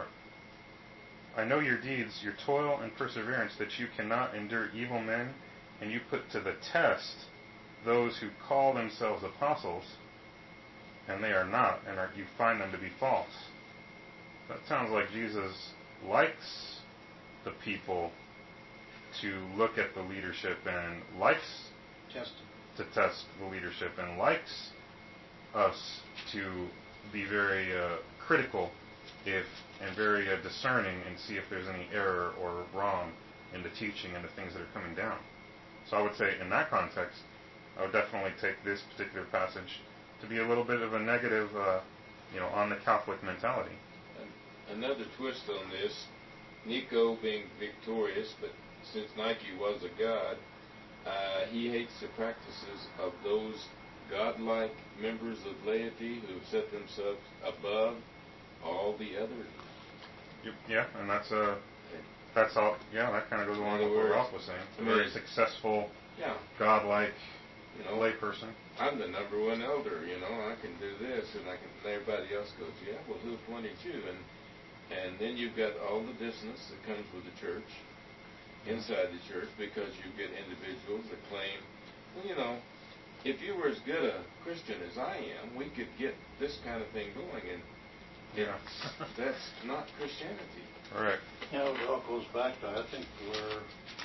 Speaker 1: I know your deeds, your toil and perseverance, that you cannot endure evil men, and you put to the test those who call themselves apostles, and they are not, and are, you find them to be false. That sounds like Jesus likes the people to look at the leadership and likes
Speaker 5: Test
Speaker 1: to test the leadership and likes us to be very uh, critical if and very uh, discerning and see if there's any error or wrong in the teaching and the things that are coming down. So I would say in that context, I would definitely take this particular passage to be a little bit of a negative, uh, you know, on the Catholic mentality.
Speaker 3: Another twist on this, Nico being victorious, but since Nike was a god, uh, he hates the practices of those godlike members of laity who have set themselves above all the others.
Speaker 1: Yeah, and that's a, uh, that's all. Yeah, that kind of goes along with what Ralph was saying. It's a very successful,
Speaker 3: yeah,
Speaker 1: godlike,
Speaker 3: You know,
Speaker 1: layperson.
Speaker 3: I'm the number one elder, you know, I can do this, and I can, and everybody else goes, yeah, well, who's twenty-two? And and then you've got all the dissonance that comes with the church, inside the church, because you get individuals that claim, well, you know, if you were as good a Christian as I am, we could get this kind of thing going, and
Speaker 1: Yeah.
Speaker 3: that's not Christianity.
Speaker 1: Right.
Speaker 6: You know, it all goes back to, I think, where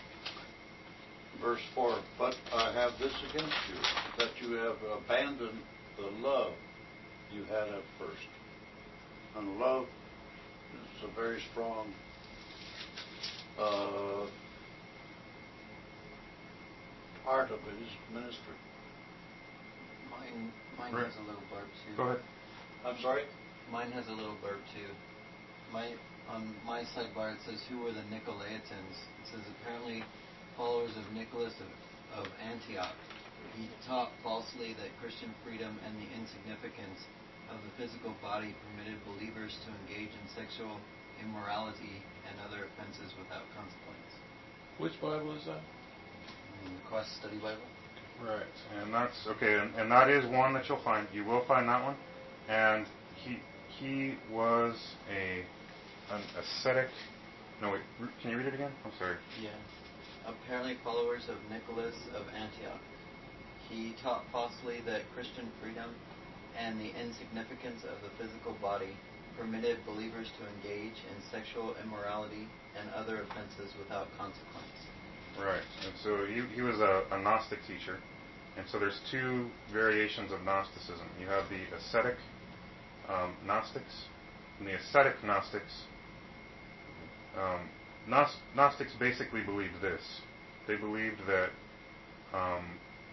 Speaker 6: verse four, but I have this against you, that you have abandoned the love you had at first. And love is a very strong uh, part of his ministry.
Speaker 2: Mine, mine
Speaker 1: Right.
Speaker 2: has a little blurb too.
Speaker 1: Go ahead.
Speaker 6: I'm sorry?
Speaker 2: Mine has a little blurb too. My on my sidebar it says, "Who were the Nicolaitans?" It says apparently followers of Nicholas of, of Antioch. He taught falsely that Christian freedom and the insignificance of the physical body permitted believers to engage in sexual immorality and other offenses without consequence.
Speaker 5: Which Bible is that?
Speaker 2: In the Quest Study Bible.
Speaker 1: Right, and that's okay, and, and that is one that you'll find. You will find that one, and he he was a an ascetic. No, wait. Can you read it again? I'm sorry.
Speaker 2: Yeah. Apparently followers of Nicholas of Antioch. He taught falsely that Christian freedom and the insignificance of the physical body permitted believers to engage in sexual immorality and other offenses without consequence.
Speaker 1: Right, and so he he was a, a Gnostic teacher, and so there's two variations of Gnosticism. You have the ascetic um, Gnostics, and the ascetic Gnostics. Um, Gnost- Gnostics basically believed this. They believed that um,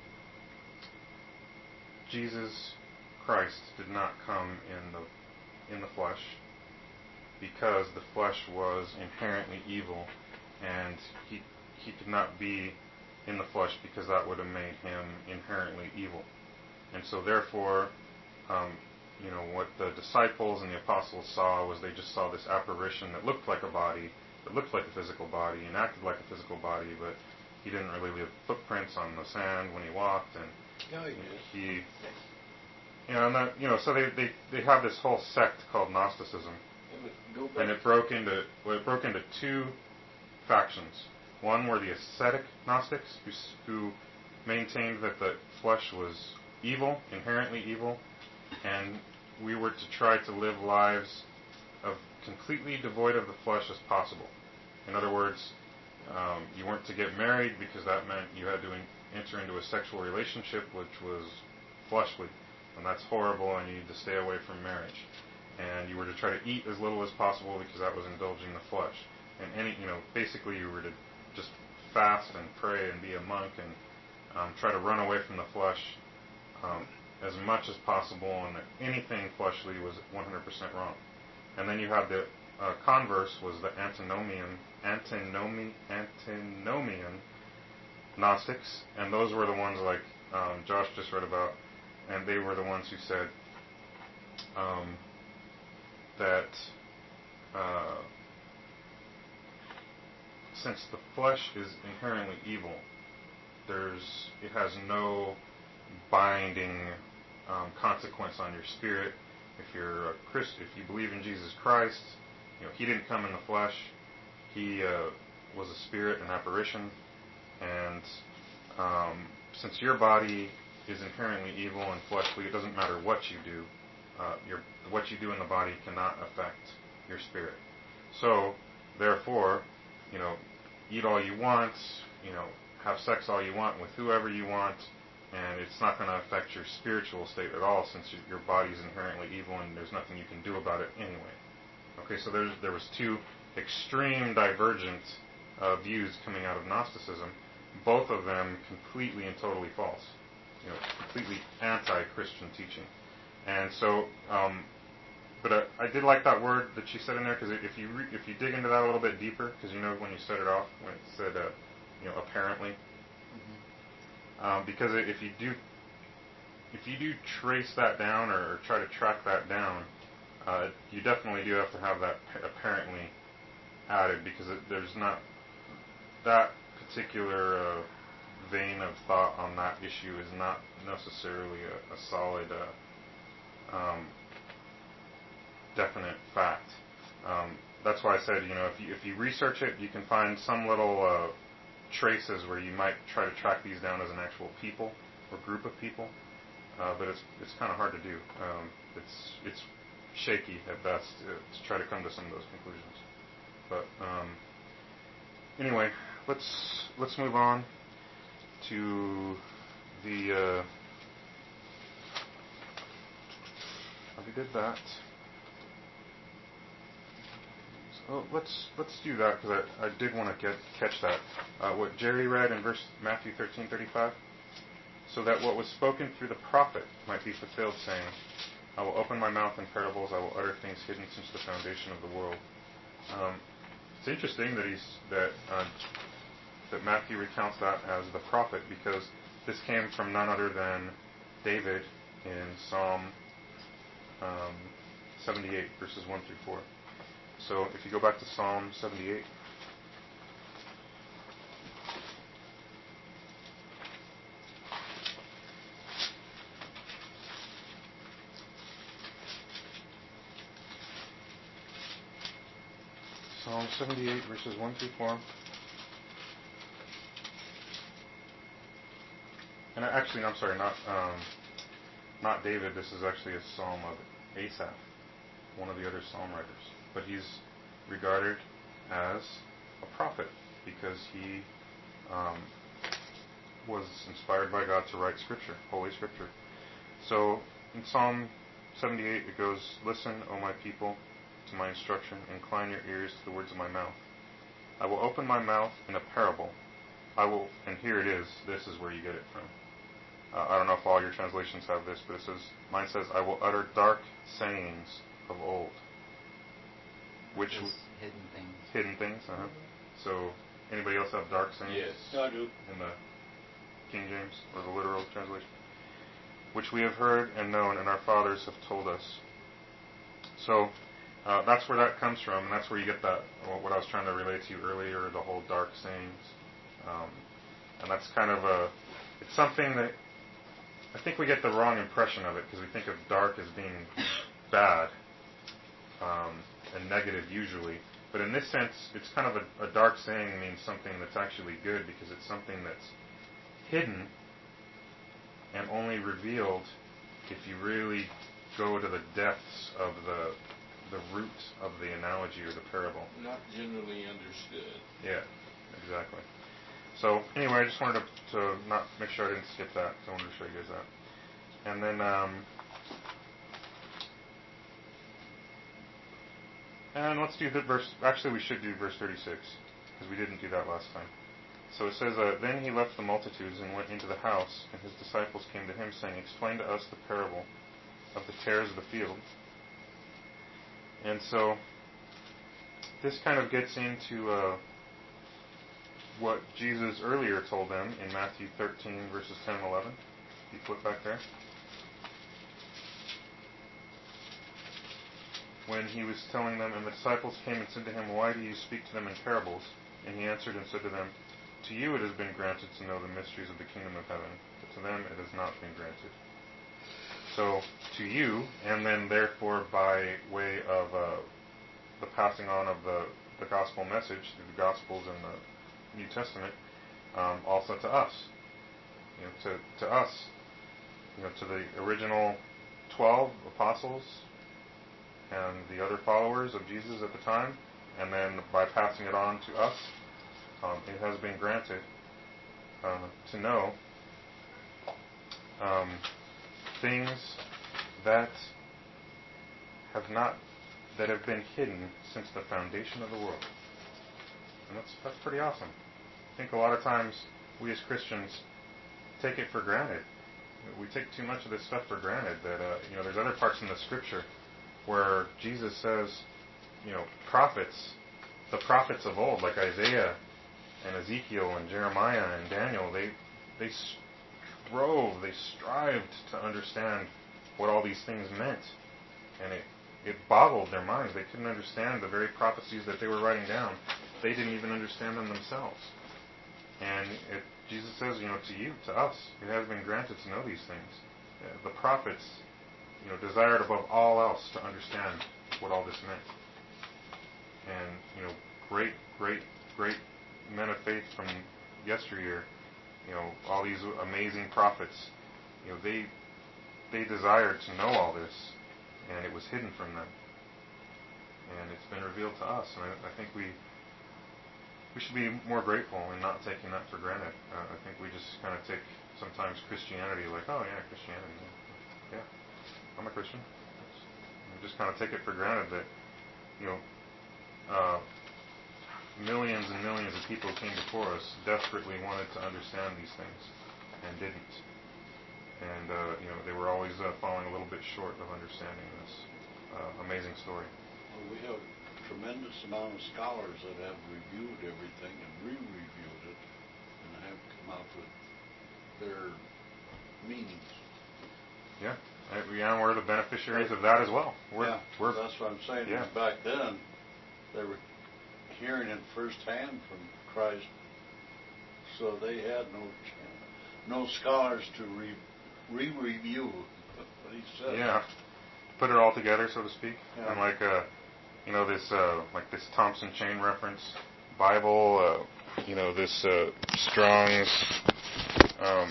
Speaker 1: Jesus Christ did not come in the in the flesh because the flesh was inherently evil, and he he could not be in the flesh because that would have made him inherently evil. And so therefore, um, you know, what the disciples and the apostles saw was they just saw this apparition that looked like a body, that looked like a physical body and acted like a physical body, but he didn't really leave footprints on the sand when he walked, and
Speaker 6: Yeah, he did.
Speaker 1: he, you know, and that, you know, so they, they, they have this whole sect called Gnosticism,
Speaker 3: Yeah, but go back.
Speaker 1: and it broke into well, it broke into two factions. One were the ascetic Gnostics, who, s- who maintained that the flesh was evil, inherently evil, and we were to try to live lives of completely devoid of the flesh as possible. In other words, um, you weren't to get married because that meant you had to in, enter into a sexual relationship which was fleshly, and that's horrible, and you need to stay away from marriage. And you were to try to eat as little as possible because that was indulging the flesh. And any, you know, basically you were to just fast and pray and be a monk and um, try to run away from the flesh um, as much as possible, and that anything fleshly was one hundred percent wrong. And then you had the uh, converse was the antinomian, antinomi, antinomian Gnostics, and those were the ones like um, Josh just read about, and they were the ones who said um, that uh, since the flesh is inherently evil, there's it has no binding um, consequence on your spirit. If you're a Christ, if you believe in Jesus Christ, you know He didn't come in the flesh. He uh, was a spirit, an apparition, and um, since your body is inherently evil and fleshly, it doesn't matter what you do. Uh, your what you do in the body cannot affect your spirit. So, therefore, you know, eat all you want, you know, have sex all you want with whoever you want, and it's not going to affect your spiritual state at all, since your, your body is inherently evil and there's nothing you can do about it anyway. Okay, so there's, there was two extreme divergent uh, views coming out of Gnosticism, both of them completely and totally false, you know, completely anti-Christian teaching. And so, um, but uh, I did like that word that she said in there, because if you re- if you dig into that a little bit deeper, because you know when you set it off, when it said, uh, you know, apparently,
Speaker 2: Mm-hmm.
Speaker 1: um, because if you do if you do trace that down or try to track that down, uh, you definitely do have to have that apparently added, because it, there's not that particular uh, vein of thought on that issue is not necessarily a, a solid, uh, um, definite fact. Um, that's why I said, you know, if you if you research it, you can find some little uh, traces where you might try to track these down as an actual people or group of people, uh, but it's it's kind of hard to do. Um, it's it's shaky at best to, to try to come to some of those conclusions. But um, anyway, let's let's move on to the. Uh, we did that. Well, let's let's do that because I, I did want to get catch that. Uh, what Jerry read in verse Matthew thirteen thirty-five, so that what was spoken through the prophet might be fulfilled, saying, "I will open my mouth in parables; I will utter things hidden since the foundation of the world." Um, it's interesting that he's that uh, that Matthew recounts that as the prophet because this came from none other than David in Psalm um, seventy-eight, verses one through four. So if you go back to Psalm seventy-eight. Psalm seventy-eight, verses one through four. And actually, I'm sorry, not um, not David. This is actually a psalm of Asaph, one of the other psalm writers. But he's regarded as a prophet because he um, was inspired by God to write Scripture, Holy Scripture. So in Psalm seventy-eight it goes, "Listen, O my people, to my instruction. Incline your ears to the words of my mouth. I will open my mouth in a parable. I will," and here it is. This is where you get it from. Uh, I don't know if all your translations have this, but it says, mine says, "I will utter dark sayings of old." Which
Speaker 2: Just hidden things.
Speaker 1: Hidden things, uh-huh. So, anybody else have dark sayings?
Speaker 3: Yes.
Speaker 7: I do.
Speaker 1: In the King James, or the literal translation? "Which we have heard and known, and our fathers have told us." So, uh, that's where that comes from, and that's where you get that, what I was trying to relate to you earlier, the whole dark sayings. Um, and that's kind of a, it's something that, I think we get the wrong impression of it, because we think of dark as being bad. Um, and negative usually. But in this sense, it's kind of a, a dark saying means something that's actually good because it's something that's hidden and only revealed if you really go to the depths of the the root of the analogy or the parable.
Speaker 3: Not generally understood.
Speaker 1: Yeah, exactly. So anyway, I just wanted to, to not make sure I didn't skip that. So I wanted to show you guys that. And then um, And let's do the verse. Actually, we should do verse thirty-six, because we didn't do that last time. So it says, uh, "Then he left the multitudes and went into the house, and his disciples came to him, saying, 'Explain to us the parable of the tares of the field.'" And so this kind of gets into uh, what Jesus earlier told them in Matthew thirteen, verses ten and eleven. If you flip back there. When he was telling them, and the disciples came and said to him, "Why do you speak to them in parables?" And he answered and said to them, "To you it has been granted to know the mysteries of the kingdom of heaven, but to them it has not been granted." So, to you, and then therefore by way of uh, the passing on of the, the gospel message through the Gospels and the New Testament, um, also to us. You know, to, to us, you know, to the original twelve apostles, and the other followers of Jesus at the time, and then by passing it on to us, um, it has been granted uh, to know um, things that have not, that have been hidden since the foundation of the world. And that's that's pretty awesome. I think a lot of times we as Christians take it for granted. We take too much of this stuff for granted. That uh, you know, there's other parts in the Scripture where Jesus says, you know, prophets, the prophets of old, like Isaiah and Ezekiel and Jeremiah and Daniel, they they strove, they strived to understand what all these things meant. And it, it boggled their minds. They couldn't understand the very prophecies that they were writing down. They didn't even understand them themselves. And it Jesus says, you know, to you, to us, it has been granted to know these things. Uh, the prophets, you know, desired above all else to understand what all this meant. And, you know, great, great, great men of faith from yesteryear, you know, all these amazing prophets, you know, they they desired to know all this, and it was hidden from them. And it's been revealed to us, and I, I think we we should be more grateful and not taking that for granted. Uh, I think we just kind of take sometimes Christianity like, oh yeah, Christianity, yeah, I'm a Christian. We just kind of take it for granted that, you know, uh, millions and millions of people came before us desperately wanted to understand these things and didn't. And, uh, you know, they were always uh, falling a little bit short of understanding this uh, amazing story.
Speaker 6: Well, we have a tremendous amount of scholars that have reviewed everything and re-reviewed it and have come out with their meanings.
Speaker 1: Yeah. Uh, yeah, we're the beneficiaries of that as well. We're,
Speaker 6: yeah,
Speaker 1: we're,
Speaker 6: that's what I'm saying.
Speaker 1: Yeah.
Speaker 6: Back then, they were hearing it firsthand from Christ, so they had no no scholars to re, re-review what he said.
Speaker 1: Yeah, put it all together, so to speak.
Speaker 6: Yeah.
Speaker 1: And like, uh, you know, this uh, like this Thompson Chain Reference Bible, uh, you know, this uh, Strong's um,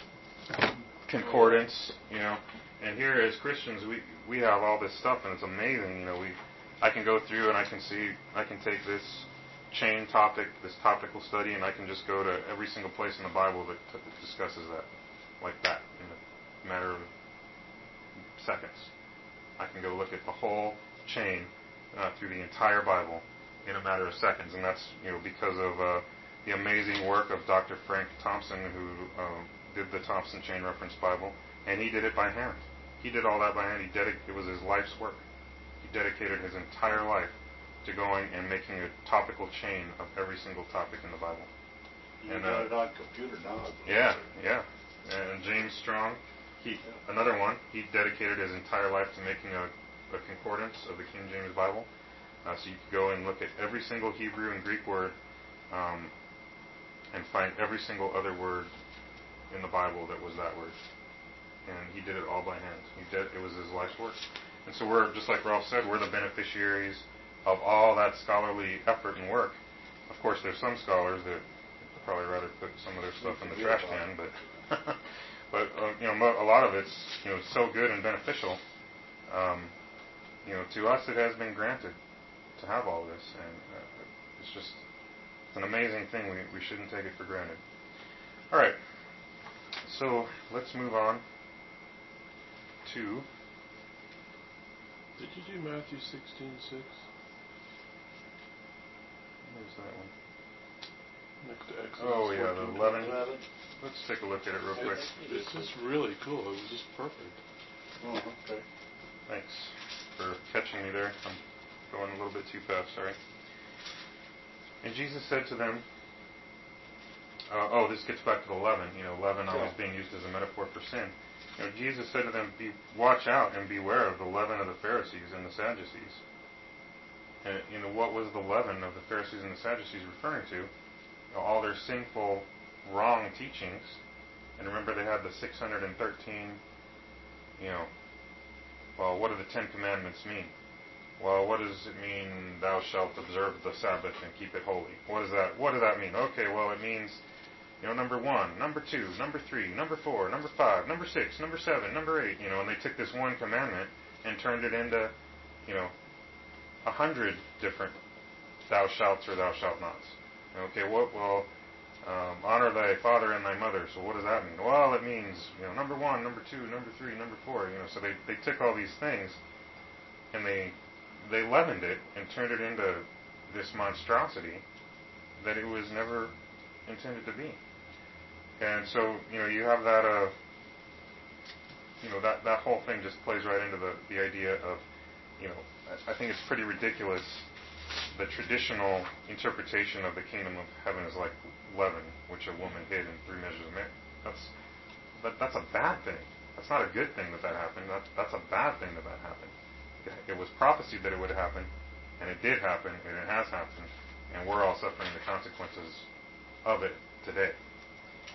Speaker 1: Concordance, you know. And here, as Christians, we we have all this stuff, and it's amazing. You know, we I can go through and I can see I can take this chain topic, this topical study, and I can just go to every single place in the Bible that, that discusses that, like that, in a matter of seconds. I can go look at the whole chain uh, through the entire Bible in a matter of seconds, and that's, you know, because of uh, the amazing work of Doctor Frank Thompson, who um, did the Thompson Chain Reference Bible, and he did it by hand. He did all that by hand. He dedic- it was his life's work. He dedicated his entire life to going and making a topical chain of every single topic in the Bible.
Speaker 6: You
Speaker 1: and,
Speaker 6: got
Speaker 1: uh,
Speaker 6: it on computer now. I believe.
Speaker 1: Yeah, yeah. And James Strong, he another one. He dedicated his entire life to making a, a concordance of the King James Bible. Uh, so you could go and look at every single Hebrew and Greek word, um, and find every single other word in the Bible that was that word. And he did it all by hand. He did. It was his life's work. And so we're, just like Ralph said, we're the beneficiaries of all that scholarly effort and work. Of course, there's some scholars that would probably rather put some of their stuff in the trash can, but but uh, you know, a lot of it's, you know, so good and beneficial. Um, you know, to us, it has been granted to have all this, and uh, it's just it's an amazing thing. We we shouldn't take it for granted. All right, so let's move on to.
Speaker 8: Did you do Matthew sixteen six?
Speaker 1: Where's that one?
Speaker 8: Next to Exodus
Speaker 1: Oh yeah, the
Speaker 8: fourteen,
Speaker 1: eleven. Let's take a look at it real quick.
Speaker 8: This is really cool. It was just perfect.
Speaker 6: Oh, okay.
Speaker 1: Thanks for catching me there. I'm going a little bit too fast, sorry. And Jesus said to them, uh, oh, this gets back to the leaven. You know, leaven always being used as a metaphor for sin. You know, Jesus said to them, be, watch out and beware of the leaven of the Pharisees and the Sadducees. And, you know, what was the leaven of the Pharisees and the Sadducees referring to? You know, all their sinful, wrong teachings. And remember, they had the six hundred thirteen, you know, well, what do the Ten Commandments mean? Well, what does it mean, thou shalt observe the Sabbath and keep it holy? What does that, what does that mean? Okay, well, it means, you know, number one, number two, number three, number four, number five, number six, number seven, number eight, you know, and they took this one commandment and turned it into, you know, a hundred different thou shalts or thou shalt nots. Okay, what, well, um, honor thy father and thy mother. So what does that mean? Well, it means, you know, number one, number two, number three, number four, you know, so they, they took all these things and they, they leavened it and turned it into this monstrosity that it was never intended to be. And so, you know, you have that, uh, you know, that, that whole thing just plays right into the, the idea of, you know, I, I think it's pretty ridiculous. The traditional interpretation of the kingdom of heaven is like leaven, which a woman hid in three measures of meal. That's, that, that's a bad thing. That's not a good thing that that happened. That, that's a bad thing that that happened. It, it was prophesied that it would happen, and it did happen, and it has happened, and we're all suffering the consequences of it today.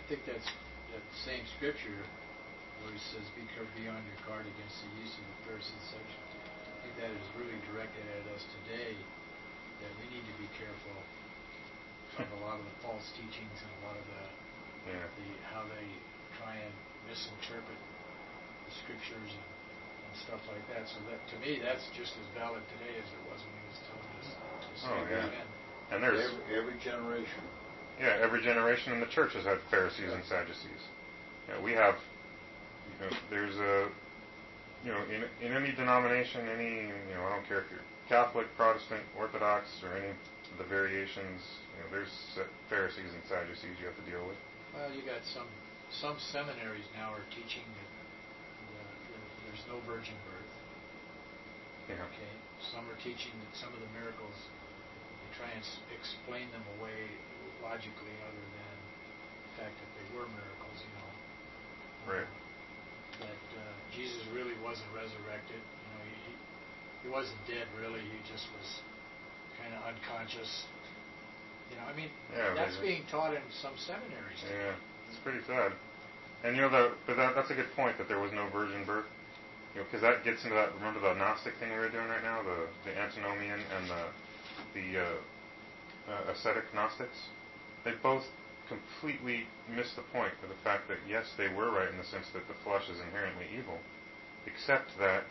Speaker 5: think that's that same scripture where he says, "Be careful, be on your guard against the use of the Pharisees' section." I think that is really directed at us today, that we need to be careful of a lot of the false teachings and a lot of the,
Speaker 1: Yeah.
Speaker 5: the how they try and misinterpret the scriptures and, and stuff like that. So that, to me, that's just as valid today as it was when he was telling us to say
Speaker 1: Oh, yeah.
Speaker 5: amen.
Speaker 1: And there's
Speaker 6: Every, every generation.
Speaker 1: yeah, every generation in the church has had Pharisees and Sadducees. Yeah, we have. You know, there's a you know in in any denomination, any you know I don't care if you're Catholic, Protestant, Orthodox, or any of the variations. You know, there's Pharisees and Sadducees you have to deal with.
Speaker 5: Well, you got some some seminaries now are teaching that the, the, there's no virgin birth.
Speaker 1: Yeah.
Speaker 5: Okay. Some are teaching that some of the miracles, they try and s- explain them away logically, other than the fact that they were miracles. You know.
Speaker 1: Right.
Speaker 5: Uh, that uh, Jesus really wasn't resurrected. You know, he, he he wasn't dead really. He just was kind of unconscious. You know, I mean,
Speaker 1: Yeah,
Speaker 5: that's
Speaker 1: maybe.
Speaker 5: being taught in some seminaries. too.
Speaker 1: Yeah, it's pretty sad. And you know, the, but that, that's a good point that there was no virgin birth. You know, because that gets into that. Remember the Gnostic thing we were doing right now, the the antinomian and the the uh, uh, ascetic Gnostics. They both completely missed the point of the fact that yes, they were right in the sense that the flesh is inherently evil, except that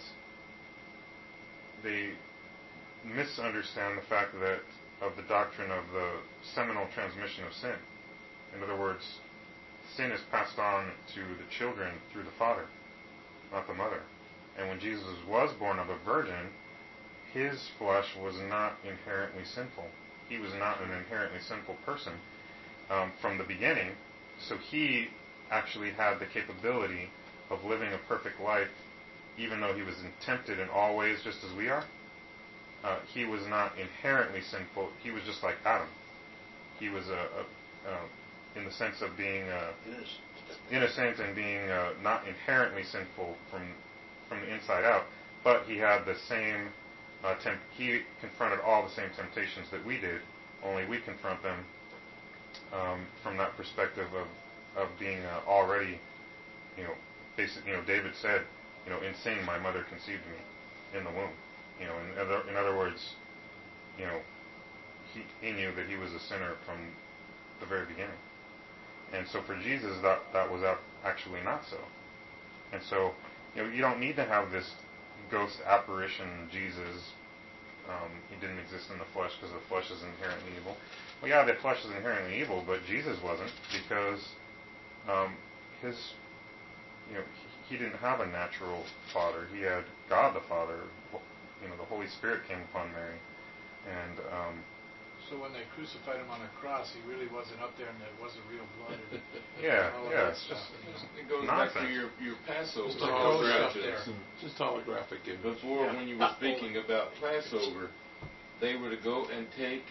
Speaker 1: they misunderstand the fact that of the doctrine of the seminal transmission of sin. In other words, sin is passed on to the children through the father, not the mother. And when Jesus was born of a virgin, his flesh was not inherently sinful. He was not an inherently sinful person um, from the beginning. So he actually had the capability of living a perfect life, even though he was tempted in all ways just as we are. Uh, he was not inherently sinful. He was just like Adam. He was a, a uh, in the sense of being uh,
Speaker 6: Innocent.
Speaker 1: innocent and being uh, not inherently sinful from from the inside out, but he had the same uh, temp- he confronted all the same temptations that we did, only we confront them um, from that perspective of of being uh, already, you know, basic. You know, David said, you know, in sin my mother conceived me in the womb. You know, in other in other words, you know, he he knew that he was a sinner from the very beginning. And so for Jesus, that that was actually not so. And so, you know, you don't need to have this ghost apparition Jesus. Um, he didn't exist in the flesh because the flesh is inherently evil. Well, yeah, the flesh is inherently evil, but Jesus wasn't, because um, his, you know, he didn't have a natural father. He had God the Father. You know, the Holy Spirit came upon Mary, and um,
Speaker 5: So when they crucified him on a cross, he really wasn't up there, and there wasn't real blood. And
Speaker 1: yeah,
Speaker 5: all of
Speaker 1: yeah,
Speaker 5: that
Speaker 1: it's
Speaker 5: stuff,
Speaker 1: just
Speaker 5: you know.
Speaker 3: It goes back to
Speaker 1: nonsense.
Speaker 3: your, your Passover
Speaker 5: Just a ghost up
Speaker 3: instructions.
Speaker 5: there.
Speaker 8: Just holographic image.
Speaker 3: Before,
Speaker 5: Yeah.
Speaker 3: when you were speaking about Passover, they were to go and take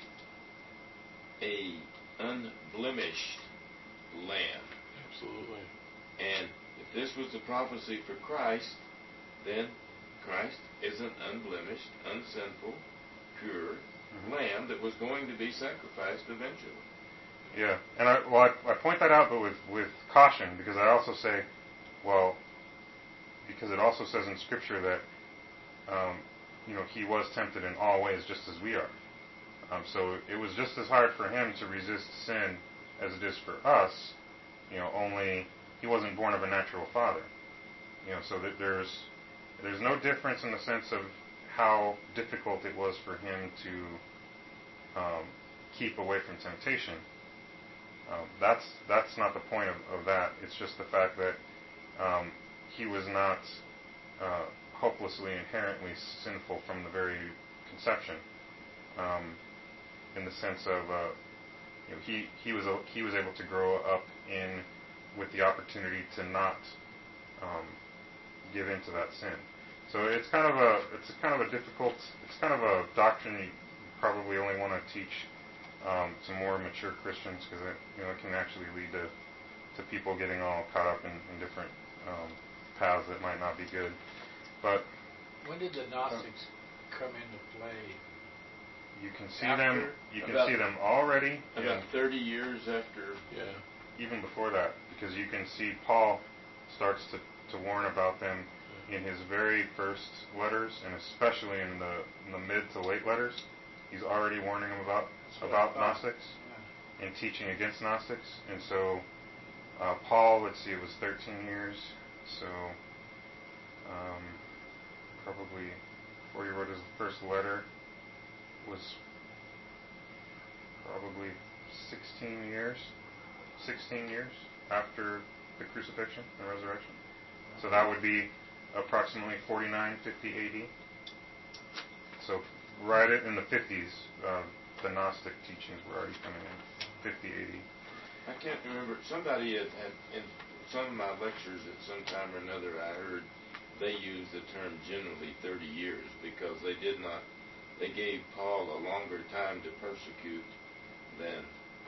Speaker 3: a unblemished lamb.
Speaker 8: Absolutely.
Speaker 3: And if this was the prophecy for Christ, then Christ is an unblemished, unsinful, pure
Speaker 1: Mhm.
Speaker 3: lamb that was going to be sacrificed eventually.
Speaker 1: Yeah, and I well I, I point that out, but with with caution, because I also say, well, because it also says in Scripture that um, you know, he was tempted in all ways just as we are. Um, so it was just as hard for him to resist sin as it is for us. You know, only he wasn't born of a natural father. You know, so that there's there's no difference in the sense of how difficult it was for him to um, keep away from temptation. Um, that's that's not the point of, of that. It's just the fact that um, he was not uh, hopelessly inherently sinful from the very conception. Um, in the sense of uh, you know, he he was a, he was able to grow up in with the opportunity to not um, give into that sin. So it's kind of a it's a kind of a difficult it's kind of a doctrine you probably only want to teach um, to more mature Christians, because it you know it can actually lead to to people getting all caught up in, in different um, paths that might not be good. But
Speaker 5: When did the Gnostics come into play?
Speaker 1: you can see
Speaker 5: After-
Speaker 1: them you can
Speaker 3: About-
Speaker 1: see them already
Speaker 3: About
Speaker 1: in,
Speaker 3: thirty years after
Speaker 8: Yeah.
Speaker 1: even before that, because you can see Paul starts to, to warn about them in his very first letters, and especially in the, in the mid to late letters. He's already warning them about about Gnostics and teaching against Gnostics. And so uh, Paul, let's see, it was thirteen years, so um, probably before he wrote his first letter was probably sixteen years, sixteen years after the crucifixion and resurrection. So that would be approximately forty-nine, fifty A D. So right in the fifties, uh, the Gnostic teachings were already coming in, fifty A D.
Speaker 3: I can't remember. Somebody had, had in some of my lectures at some time or another, I heard they used the term generally thirty years because they did not, they gave Paul a longer time to persecute than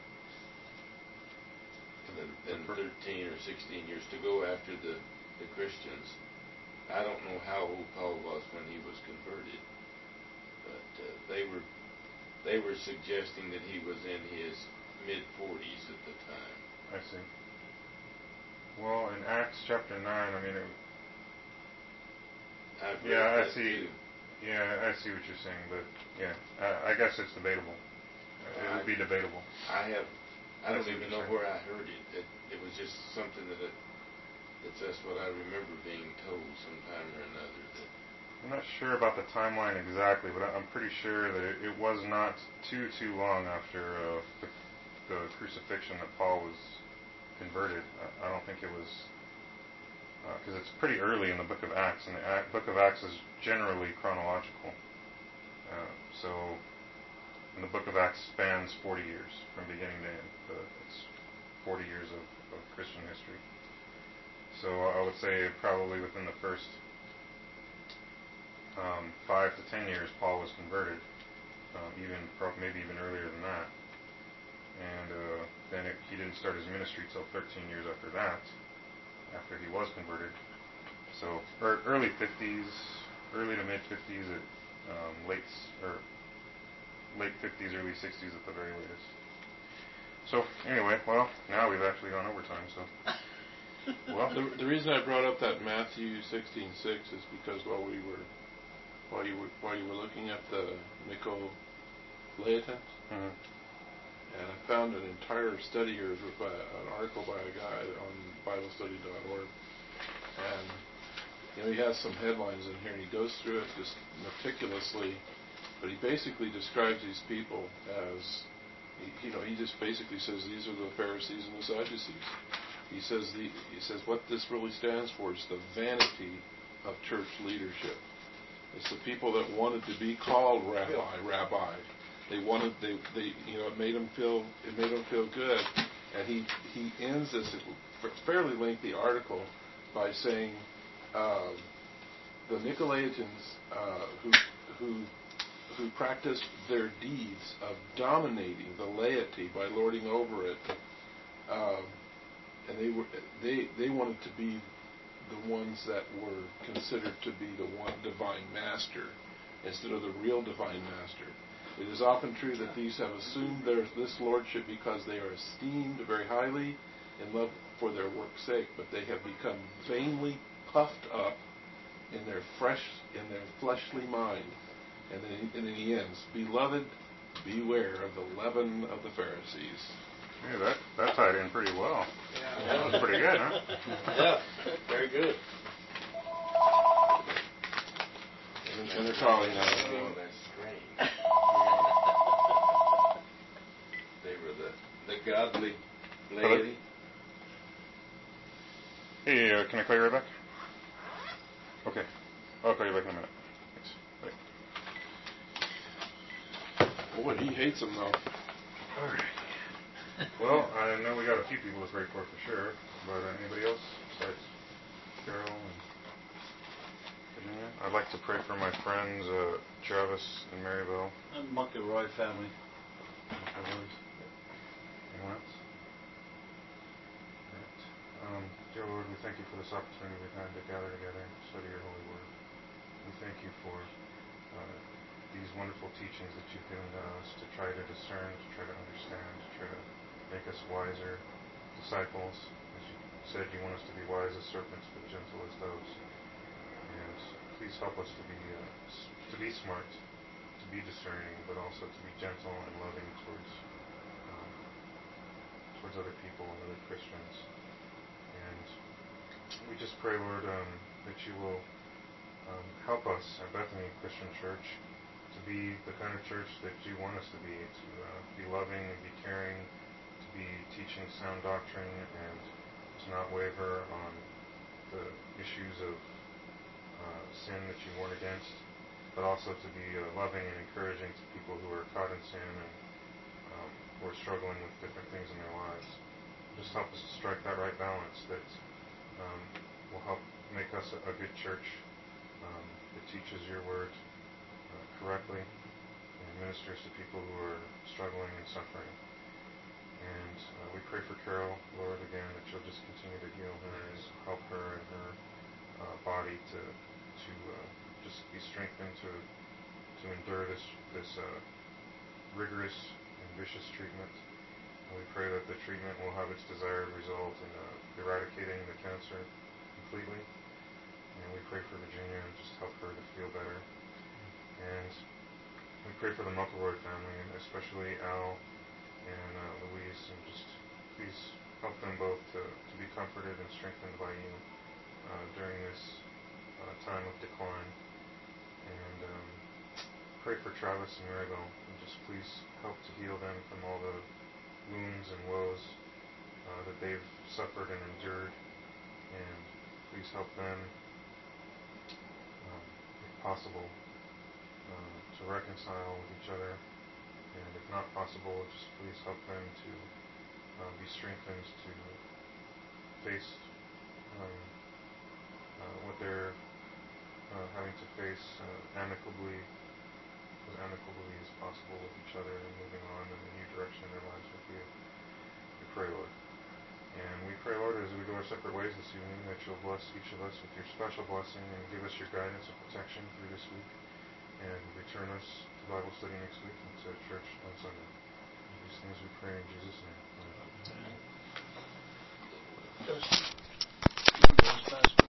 Speaker 3: than, than thirteen or sixteen years to go after the, the Christians. I don't know how old Paul was when he was converted, but uh, they were they were suggesting that he was in his mid forties at the time.
Speaker 1: I see. Well, in Acts chapter nine, I mean, it,
Speaker 3: I've read
Speaker 1: yeah, I
Speaker 3: that
Speaker 1: see.
Speaker 3: too.
Speaker 1: Yeah, I see what you're saying, but yeah, I, I guess it's debatable. It would be debatable.
Speaker 3: I have. I
Speaker 1: That's
Speaker 3: don't even know
Speaker 1: interesting.
Speaker 3: where I heard it. It, it was just something that it, it's just what I remember being told sometime or another. That
Speaker 1: I'm not sure about the timeline exactly, but I'm pretty sure that it, it was not too too long after uh, the, the crucifixion that Paul was converted. I, I don't think it was, because uh, it's pretty early in the Book of Acts, and the Act, Book of Acts is generally chronological. Uh, so, and the Book of Acts spans forty years from beginning to end. Uh, it's forty years of, of Christian history. So I would say probably within the first Um, five to ten years, Paul was converted, um, even pro- maybe even earlier than that, and uh, then it, he didn't start his ministry till thirteen years after that, after he was converted. So er, early fifties, early to mid fifties, at um, late or late fifties, early sixties at the very latest. So anyway, well, now we've actually gone overtime. So well,
Speaker 8: The, the reason I brought up that Matthew sixteen six is because while we were while you were while you were looking at the Nicolaitans,
Speaker 1: mhm.
Speaker 8: and I found an entire study or by, an article by a guy on Bible Study dot org, and you know he has some headlines in here, and he goes through it just meticulously, but he basically describes these people as, you know, he just basically says these are the Pharisees and the Sadducees. He says the he says what this really stands for is the vanity of church leadership. It's the people that wanted to be called rabbi, rabbi. They wanted they, they you know it made them feel it made them feel good. And he he ends this fairly lengthy article by saying um, the Nicolaitans uh, who who who practiced their deeds of dominating the laity by lording over it. Um, And they were they, they wanted to be the ones that were considered to be the one divine master instead of the real divine master. It is often true that these have assumed their, this lordship because they are esteemed very highly and loved for their work's sake, but they have become vainly puffed up in their fresh in their fleshly mind. And then, and then he ends, "Beloved, beware of the leaven of the Pharisees."
Speaker 1: Yeah, that that tied in pretty well.
Speaker 5: Yeah.
Speaker 1: That was pretty good, huh?
Speaker 3: yeah, very good.
Speaker 8: And, and they're calling now.
Speaker 3: Oh, that's strange. They were the the godly laity.
Speaker 1: Hey, uh, can I call you right back? Okay. I'll call you back in a minute. Thanks. Bye.
Speaker 8: Boy, he hates them though.
Speaker 1: All right. Well, I know we got a few people to pray for for sure, but uh, anybody else besides Carol and Virginia? I'd like to pray for my friends uh, Travis and Maryville.
Speaker 6: And McElroy family.
Speaker 1: Anyone else? All right. Um, dear Lord, we thank you for this opportunity we've had to gather together and study your holy word. We thank you for uh, these wonderful teachings that you've given to us to try to discern, to try to understand, to try to make us wiser, to disciples. As you said, you want us to be wise as serpents, but gentle as doves. And please help us to be uh, to be smart, to be discerning, but also to be gentle and loving towards um, towards other people and other Christians. And we just pray, Lord, um, that you will um, help us at Bethany Christian Church to be the kind of church that you want us to be, to uh, be loving and be caring, to be teaching sound doctrine, and to not waver on the issues of uh, sin that you warn against, but also to be uh, loving and encouraging to people who are caught in sin and um, who are struggling with different things in their lives. Just help us to strike that right balance that um, will help make us a, a good church um, that teaches your word uh, correctly and ministers to people who are struggling and suffering. And uh, we pray for Carol, Lord, again, that you'll just continue to heal her and help her and her uh, body to to uh, just be strengthened to to endure this this uh, rigorous and vicious treatment. And we pray that the treatment will have its desired result in uh, eradicating the cancer completely. And we pray for Virginia and just help her to feel better. And we pray for the McElroy family, and especially Al and uh, Louise, and just please help them both to, to be comforted and strengthened by you uh, during this uh, time of decline. And um, pray for Travis and Marigo, and just please help to heal them from all the wounds and woes uh, that they've suffered and endured. And please help them, um, if possible, uh, to reconcile with each other. And if not possible, just please help them to uh, be strengthened to face um, uh, what they're uh, having to face uh, amicably, as amicably as possible with each other, and moving on in a new direction in their lives with you. We pray, Lord. And we pray, Lord, as we go our separate ways this evening, that you'll bless each of us with your special blessing and give us your guidance and protection through this week, and return us to Bible study next week and to church on Sunday. These things we pray in Jesus' name. Amen.
Speaker 6: Just